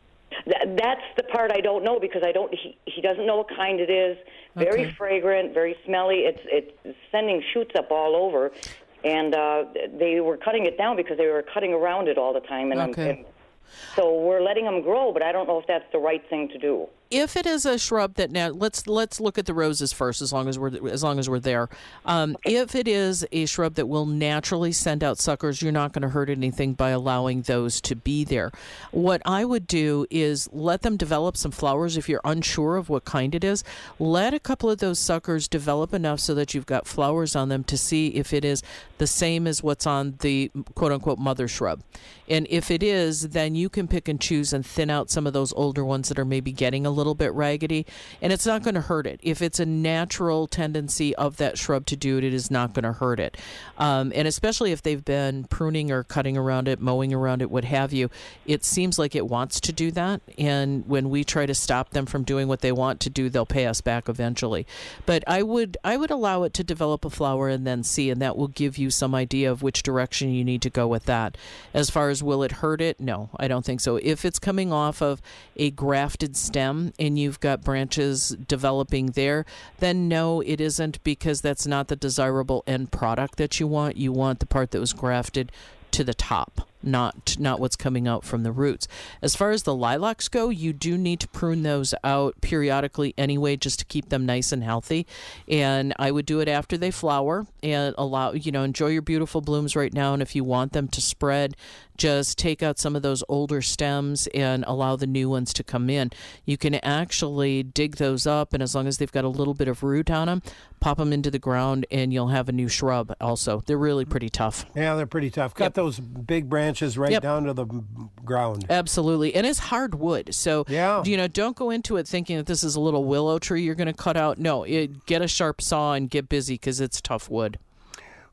Th- that's the part I don't know, because I don't. He, he doesn't know what kind it is. Very Okay. fragrant, very smelly. It's it's sending shoots up all over, and uh, they were cutting it down because they were cutting around it all the time. And, Okay. I'm, and so we're letting them grow, but I don't know if that's the right thing to do. If it is a shrub that now let's let's look at the roses first, as long as we're as long as we're there. Um, if it is a shrub that will naturally send out suckers, you're not going to hurt anything by allowing those to be there. What I would do is let them develop some flowers. If you're unsure of what kind it is, let a couple of those suckers develop enough so that you've got flowers on them to see if it is the same as what's on the quote unquote mother shrub. And if it is, then you can pick and choose and thin out some of those older ones that are maybe getting a little bit raggedy, and it's not going to hurt it. If it's a natural tendency of that shrub to do it, it is not going to hurt it. Um, and especially if they've been pruning or cutting around it, mowing around it, what have you, it seems like it wants to do that. And when we try to stop them from doing what they want to do, they'll pay us back eventually. But I would I would allow it to develop a flower and then see, and that will give you some idea of which direction you need to go with that. As far as will it hurt it? No, I don't think so. If it's coming off of a grafted stem and you've got branches developing there, then no, it isn't, because that's not the desirable end product that you want. You want the part that was grafted to the top, not not what's coming out from the roots. As far as the lilacs go, you do need to prune those out periodically anyway, just to keep them nice and healthy. And I would do it after they flower and allow, you know, enjoy your beautiful blooms right now. And if you want them to spread, just take out some of those older stems and allow the new ones to come in. You can actually dig those up, and as long as they've got a little bit of root on them, pop them into the ground and you'll have a new shrub also. They're really pretty tough. Yeah, they're pretty tough. Cut Yep. those big branches right Yep. down to the ground. Absolutely. And it's hard wood. So, yeah. you know, don't go into it thinking that this is a little willow tree you're going to cut out. No, it, get a sharp saw and get busy, because it's tough wood.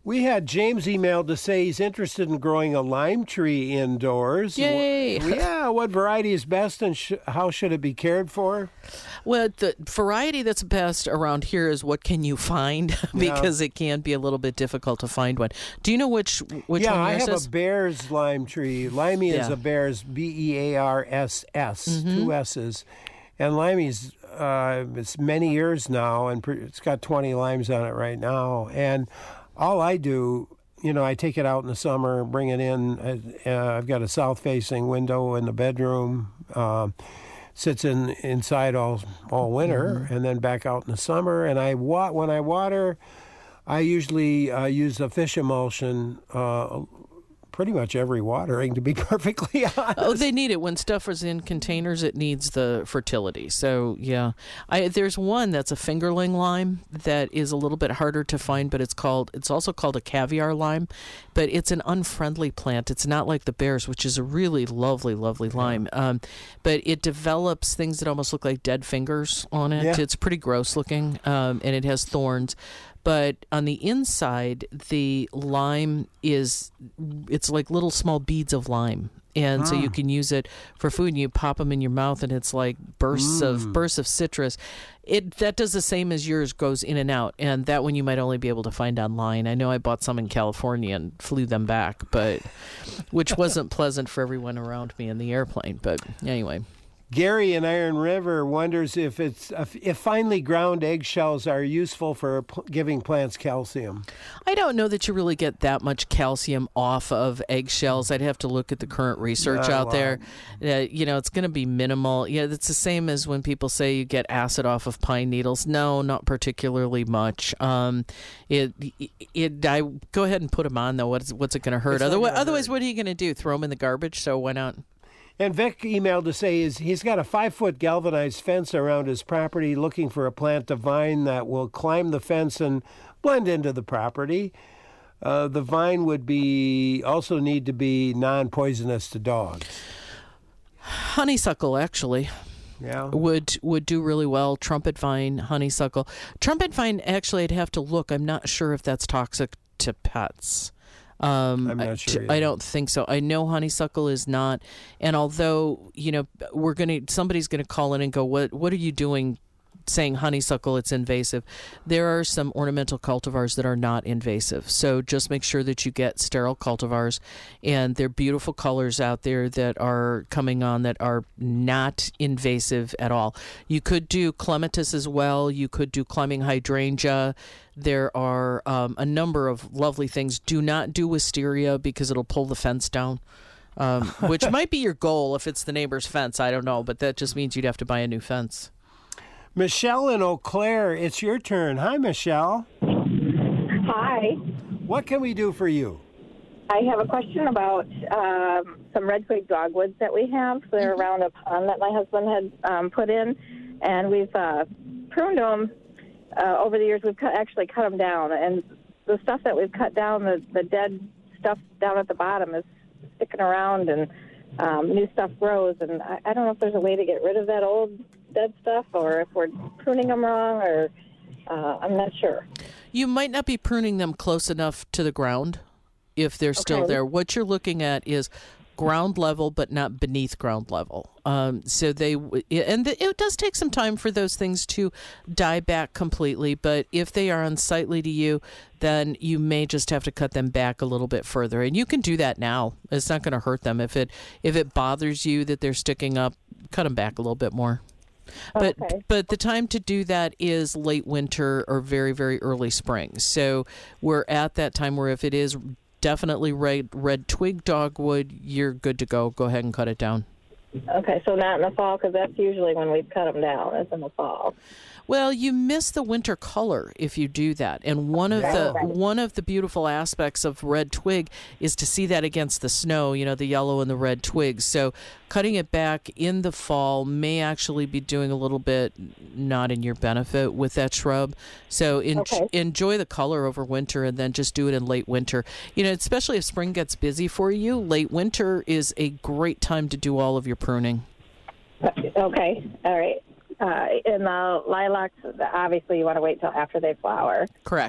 We had James emailed to say he's interested in growing a lime tree indoors. Yay! Wh- yeah, what variety is best and sh- how should it be cared for? Well, the variety that's best around here is what can you find, because yeah. it can be a little bit difficult to find one. Do you know which which yeah, one I have is? a Bear's lime tree. Limey yeah. is a Bear's, B E A R S S, mm-hmm. two S's. And Limey's, uh, it's many years now, and pre- it's got twenty limes on it right now. And all I do, you know, I take it out in the summer, bring it in. Uh, I've got a south-facing window in the bedroom. Uh, sits in inside all all winter, mm-hmm. and then back out in the summer. And I wa- when I water, I usually uh, use a fish emulsion. Uh, Pretty much every watering, to be perfectly honest. Oh, they need it. When stuff is in containers, it needs the fertility. So, yeah. I, there's one that's a fingerling lime that is a little bit harder to find, but it's called. It's also called a caviar lime, but it's an unfriendly plant. It's not like the Bear's, which is a really lovely, lovely lime. Um, but it develops things that almost look like dead fingers on it. Yeah. It's pretty gross looking, um, and it has thorns. But on the inside, the lime is, it's like little small beads of lime. And ah. so you can use it for food, and you pop them in your mouth, and it's like bursts mm. of bursts of citrus. It That does the same as yours, goes in and out. And that one you might only be able to find online. I know I bought some in California and flew them back, but which wasn't pleasant for everyone around me in the airplane. But anyway. Gary in Iron River wonders if it's if finely ground eggshells are useful for p- giving plants calcium. I don't know that you really get that much calcium off of eggshells. I'd have to look at the current research Not out there. Uh, you know, it's going to be minimal. Yeah, it's the same as when people say you get acid off of pine needles. No, not particularly much. Um, it, it, it. I go ahead and put them on though. What's what's it going to hurt? Otherwise, otherwise, what are you going to do? Throw them in the garbage? So why not? And Vic emailed to say is he's got a five-foot galvanized fence around his property, looking for a plant to vine that will climb the fence and blend into the property. Uh, the vine would be also need to be non-poisonous to dogs. Honeysuckle, actually. Yeah. Would would do really well. Trumpet vine, honeysuckle. Trumpet vine, actually, I'd have to look. I'm not sure if that's toxic to pets. Um, I'm not sure. I, I don't think so. I know honeysuckle is not, and although you know we're gonna, somebody's gonna call in and go, "What? What are you doing?" Saying honeysuckle, it's invasive. There are some ornamental cultivars that are not invasive. So just make sure that you get sterile cultivars, and there are beautiful colors out there that are coming on that are not invasive at all. You could do clematis as well. You could do climbing hydrangea. There are um, a number of lovely things. Do not do wisteria because it'll pull the fence down. Um, which might be your goal if it's the neighbor's fence. I don't know, but that just means you'd have to buy a new fence. Michelle in Eau Claire, it's your turn. Hi, Michelle. Hi. What can we do for you? I have a question about um, some red twig dogwoods that we have. They're mm-hmm. around a pond that my husband had um, put in, and we've uh, pruned them uh, over the years. We've cut, actually cut them down, and the stuff that we've cut down, the, the dead stuff down at the bottom is sticking around, and um, new stuff grows. And I, I don't know if there's a way to get rid of that old dead stuff, or if we're pruning them wrong, or uh, I'm not sure. You might not be pruning them close enough to the ground if they're still Okay. there. What you're looking at is ground level, but not beneath ground level. Um, so they, and it does take some time for those things to die back completely, but if they are unsightly to you, then you may just have to cut them back a little bit further. And you can do that now. It's not going to hurt them. If it, if it bothers you that they're sticking up, cut them back a little bit more. But Okay. but the time to do that is late winter or very, very early spring. So we're at that time where if it is definitely red, red twig dogwood, you're good to go. Go ahead and cut it down. Okay, so not in the fall, because that's usually when we cut them down, is in the fall. Well, you miss the winter color if you do that. And one of the one of the beautiful aspects of red twig is to see that against the snow, you know, the yellow and the red twigs. So cutting it back in the fall may actually be doing a little bit not in your benefit with that shrub. So en- Okay. enjoy the color over winter, and then just do it in late winter. You know, especially if spring gets busy for you, late winter is a great time to do all of your pruning. Okay, all right. Uh, in the lilacs, obviously you want to wait till after they flower. Correct.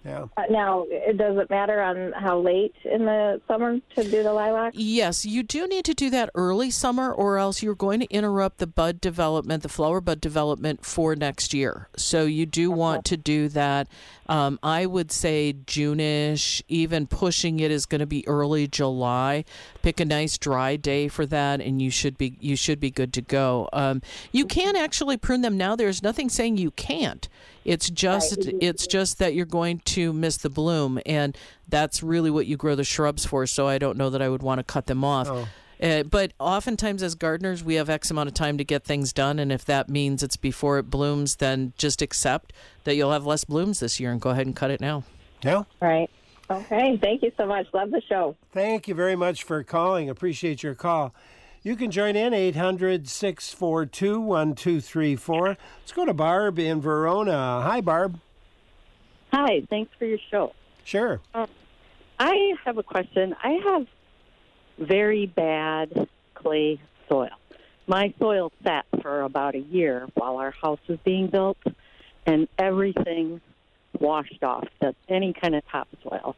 Yeah. Uh, now, it does it matter on how late in the summer to do the lilac? Yes, you do need to do that early summer, or else you're going to interrupt the bud development, the flower bud development for next year. So you do okay. want to do that. Um, I would say June-ish, even pushing it is going to be early July. Pick a nice dry day for that, and you should be you should be good to go. Um, you can actually prune them now. There's nothing saying you can't. It's just right. it's just that you're going to miss the bloom, and that's really what you grow the shrubs for. So I don't know that I would want to cut them off. Oh. Uh, but oftentimes as gardeners, we have X amount of time to get things done, and if that means it's before it blooms, then just accept that you'll have less blooms this year and go ahead and cut it now. Yeah. Right. Okay. Thank you so much. Love the show. Thank you very much for calling. Appreciate your call. You can join in, eight hundred, six four two, one two three four. Let's go to Barb in Verona. Hi, Barb. Hi. Thanks for your show. Sure. Um, I have a question. I have very bad clay soil. My soil sat for about a year while our house was being built, and everything washed off, that's any kind of topsoil.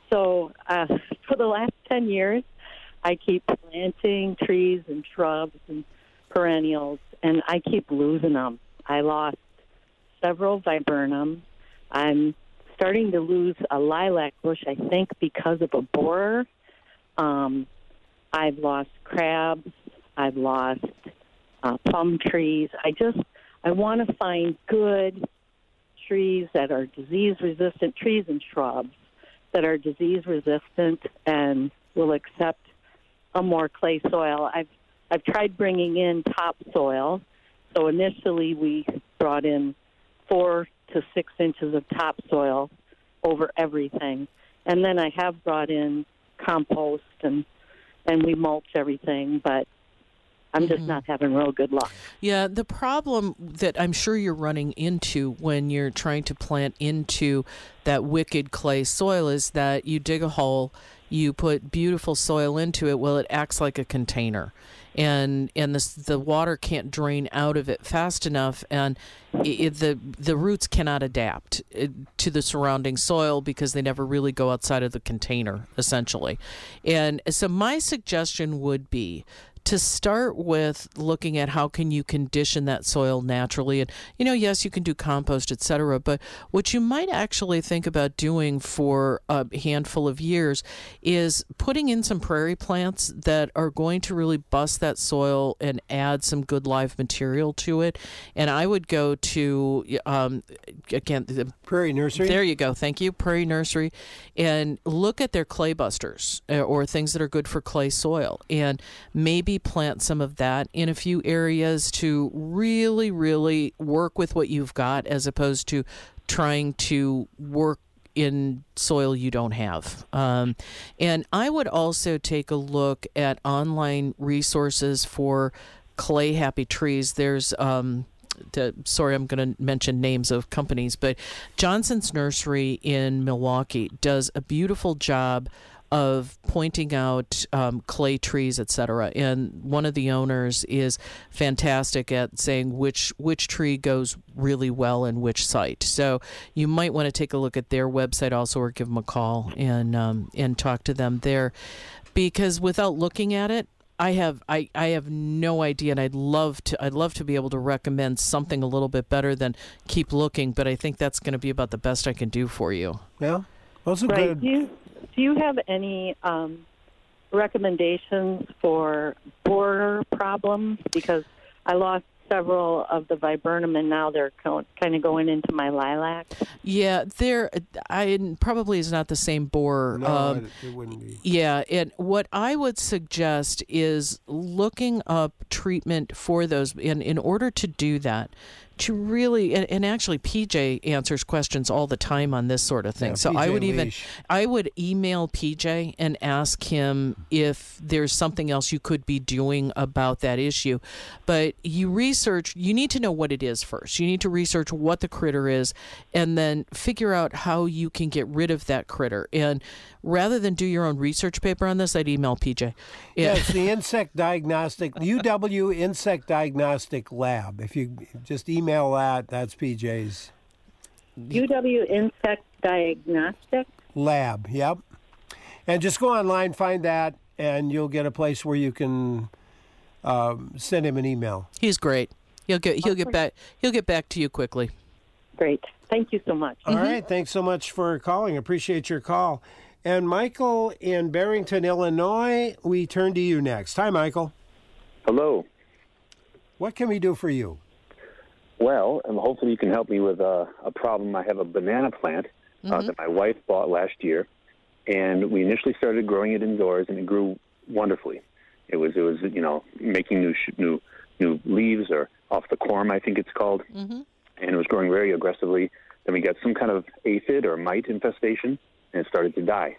So uh, for the last ten years, I keep planting trees and shrubs and perennials, and I keep losing them. I lost several viburnums. I'm starting to lose a lilac bush, I think, because of a borer. Um, I've lost crabs. I've lost uh, plum trees. I just, I want to find good trees that are disease-resistant, trees and shrubs that are disease-resistant and will accept a more clay soil. I've, I've tried bringing in topsoil. So initially we brought in four to six inches of topsoil over everything. And then I have brought in compost and and we mulch everything, but I'm just mm-hmm. not having real good luck. Yeah, the problem that I'm sure you're running into when you're trying to plant into that wicked clay soil is that you dig a hole, you put beautiful soil into it, well, it acts like a container. And and the the water can't drain out of it fast enough, and it, it, the the roots cannot adapt to the surrounding soil because they never really go outside of the container, essentially. And so my suggestion would be to start with looking at how can you condition that soil naturally. And, you know, yes, you can do compost, et cetera, but what you might actually think about doing for a handful of years is putting in some prairie plants that are going to really bust that soil and add some good live material to it. And I would go to, um, again, the Prairie Nursery. There you go. Thank you. Prairie Nursery. And look at their clay busters or things that are good for clay soil. And maybe plant some of that in a few areas to really, really work with what you've got as opposed to trying to work in soil you don't have. Um, and I would also take a look at online resources for clay happy trees. There's um, To, sorry, I'm going to mention names of companies, but Johnson's Nursery in Milwaukee does a beautiful job of pointing out um, clay trees, et cetera. And one of the owners is fantastic at saying which which tree goes really well in which site. So you might want to take a look at their website also, or give them a call and um, and talk to them there, because without looking at it, I have I, I have no idea, and I'd love to I'd love to be able to recommend something a little bit better than keep looking, but I think that's going to be about the best I can do for you. Yeah, also right. good. Do you, do you have any um, recommendations for borer problems? Because I lost several of the viburnum, and now they're kind of going into my lilac. Yeah, there. I probably is not the same borer. No, um, it, it wouldn't be. Yeah, and what I would suggest is looking up treatment for those. And in order to do that, to really, and, and actually, P J answers questions all the time on this sort of thing. Yeah, so P J I would even, Leash. I would email P J and ask him if there's something else you could be doing about that issue. But you research, you need to know what it is first. You need to research what the critter is, and then figure out how you can get rid of that critter. And rather than do your own research paper on this, I'd email P J. Yeah, it's the Insect Diagnostic, U W Insect Diagnostic Lab. If you just email that, that's P J's. U W Insect Diagnostics Lab, yep. And just go online, find that, and you'll get a place where you can um, send him an email. He's great. He'll get he'll get back he'll get back to you quickly. Great. Thank you so much. All Mm-hmm. right. Thanks so much for calling. Appreciate your call. And Michael in Barrington, Illinois, we turn to you next. Hi, Michael. Hello. What can we do for you? Well, and hopefully you can help me with a, a problem. I have a banana plant uh, Mm-hmm. that my wife bought last year, and we initially started growing it indoors, and it grew wonderfully. It was, it was, you know, making new, sh- new, new leaves, or off the corm, I think it's called, Mm-hmm. and it was growing very aggressively. Then we got some kind of aphid or mite infestation, and it started to die,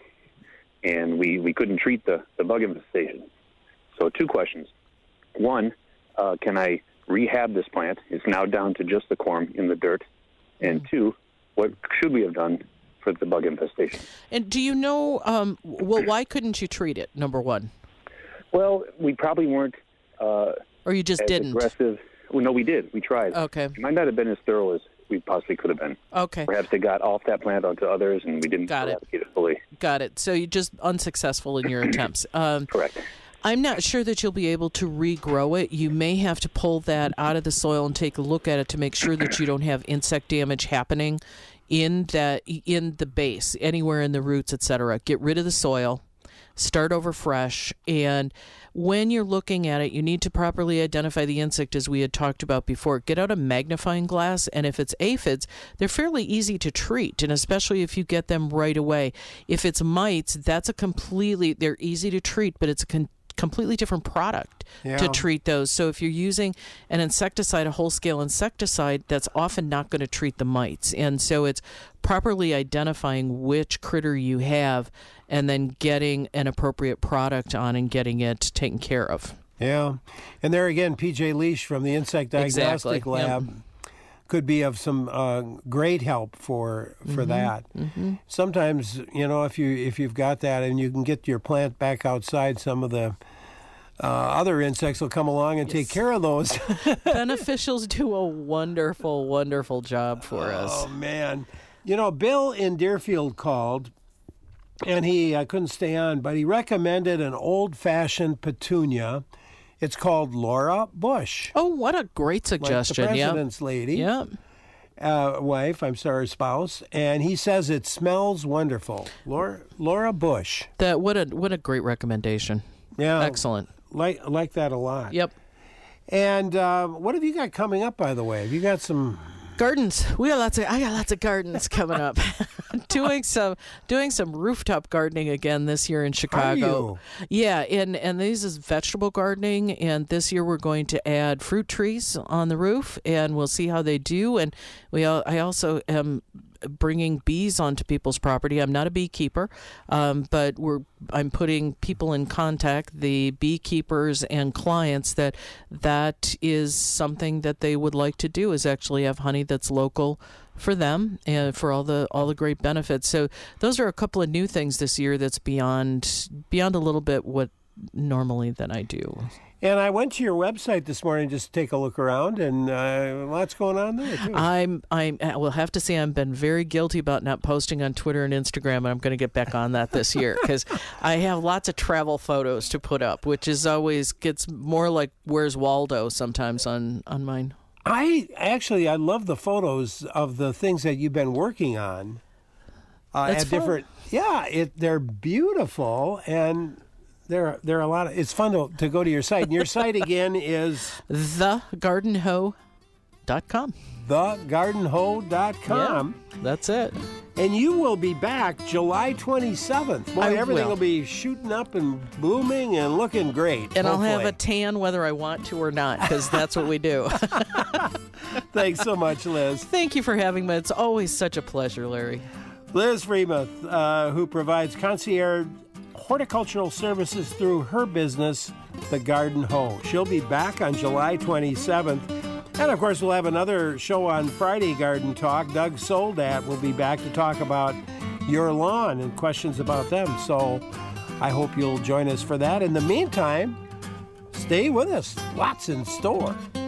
and we, we couldn't treat the, the bug infestation. So two questions. One, uh, can I rehab this plant? It's now down to just the corm in the dirt. And two, what should we have done for the bug infestation? And do you know, um, well, why couldn't you treat it, number one? Well, we probably weren't uh, Or you just as didn't? aggressive. Well, no, we did. We tried. Okay. It might not have been as thorough as we possibly could have been. Okay. Perhaps they got off that plant onto others, and we didn't Got it. eradicate it fully. Got it. So you're just unsuccessful in your attempts. Um, Correct. I'm not sure that you'll be able to regrow it. You may have to pull that out of the soil and take a look at it to make sure that you don't have insect damage happening in that in the base, anywhere in the roots, et cetera. Get rid of the soil, start over fresh, and when you're looking at it, you need to properly identify the insect, as we had talked about before. Get out a magnifying glass, and if it's aphids, they're fairly easy to treat, and especially if you get them right away. If it's mites, that's a completely, they're easy to treat, but it's a con- completely different product Yeah. to treat those. So if you're using an insecticide, a whole-scale insecticide, that's often not going to treat the mites. And so it's properly identifying which critter you have and then getting an appropriate product on and getting it taken care of. Yeah. And there again, P J Leash from the Insect Diagnostic Exactly. Lab Yep. could be of some uh, great help for for Mhm. that. Mhm. Sometimes, you know, if you if you've got that and you can get your plant back outside, some of the uh, other insects will come along and take care of those. Beneficials do a wonderful, wonderful job for us. Oh man, you know, Bill in Deerfield called, and he uh, couldn't stay on, but he recommended an old-fashioned petunia. It's called Laura Bush. Oh, what a great suggestion! Like the yeah, president's lady. Yeah. Uh, wife, I'm sorry, spouse, and he says it smells wonderful. Laura Laura Bush. That what a what a great recommendation. Yeah, Excellent. Like like that a lot. Yep. And uh, what have you got coming up, by the way? Have you got some Gardens. We got lots of. I got lots of gardens coming up. doing some doing some rooftop gardening again this year in Chicago. you? Yeah, and and this is vegetable gardening, and this year we're going to add fruit trees on the roof, and we'll see how they do. And we al- I also am bringing bees onto people's property. I'm not a beekeeper, um, but we're I'm putting people in contact, the beekeepers and clients, that that is something that they would like to do, is actually have honey that's local for them and for all the all the great benefits. So those are a couple of new things this year that's beyond beyond a little bit what normally than I do. And I went to your website this morning just to take a look around, and uh, lots going on there, too. I'm I'm I will have to say I've been very guilty about not posting on Twitter and Instagram, and I'm going to get back on that this year because I have lots of travel photos to put up, which is always gets more like Where's Waldo sometimes on on mine. I actually, I love the photos of the things that you've been working on. Uh, That's at fun. different, yeah, it they're beautiful, and there there are a lot of. It's fun to to go to your site, and your site again is the garden hoe dot com. the garden hoe dot com. Yeah, that's it. And you will be back July twenty-seventh. Boy, I everything will. will be shooting up and blooming and looking great. And I'll have a hopefully. tan whether I want to or not, because that's what we do. Thanks so much, Liz. Thank you for having me. It's always such a pleasure, Larry. Liz Freemuth, uh, who provides concierge horticultural services through her business, The Garden Hoe. She'll be back on July twenty-seventh. And, of course, we'll have another show on Friday, Garden Talk. Doug Soldat will be back to talk about your lawn and questions about them. So I hope you'll join us for that. In the meantime, stay with us. Lots in store.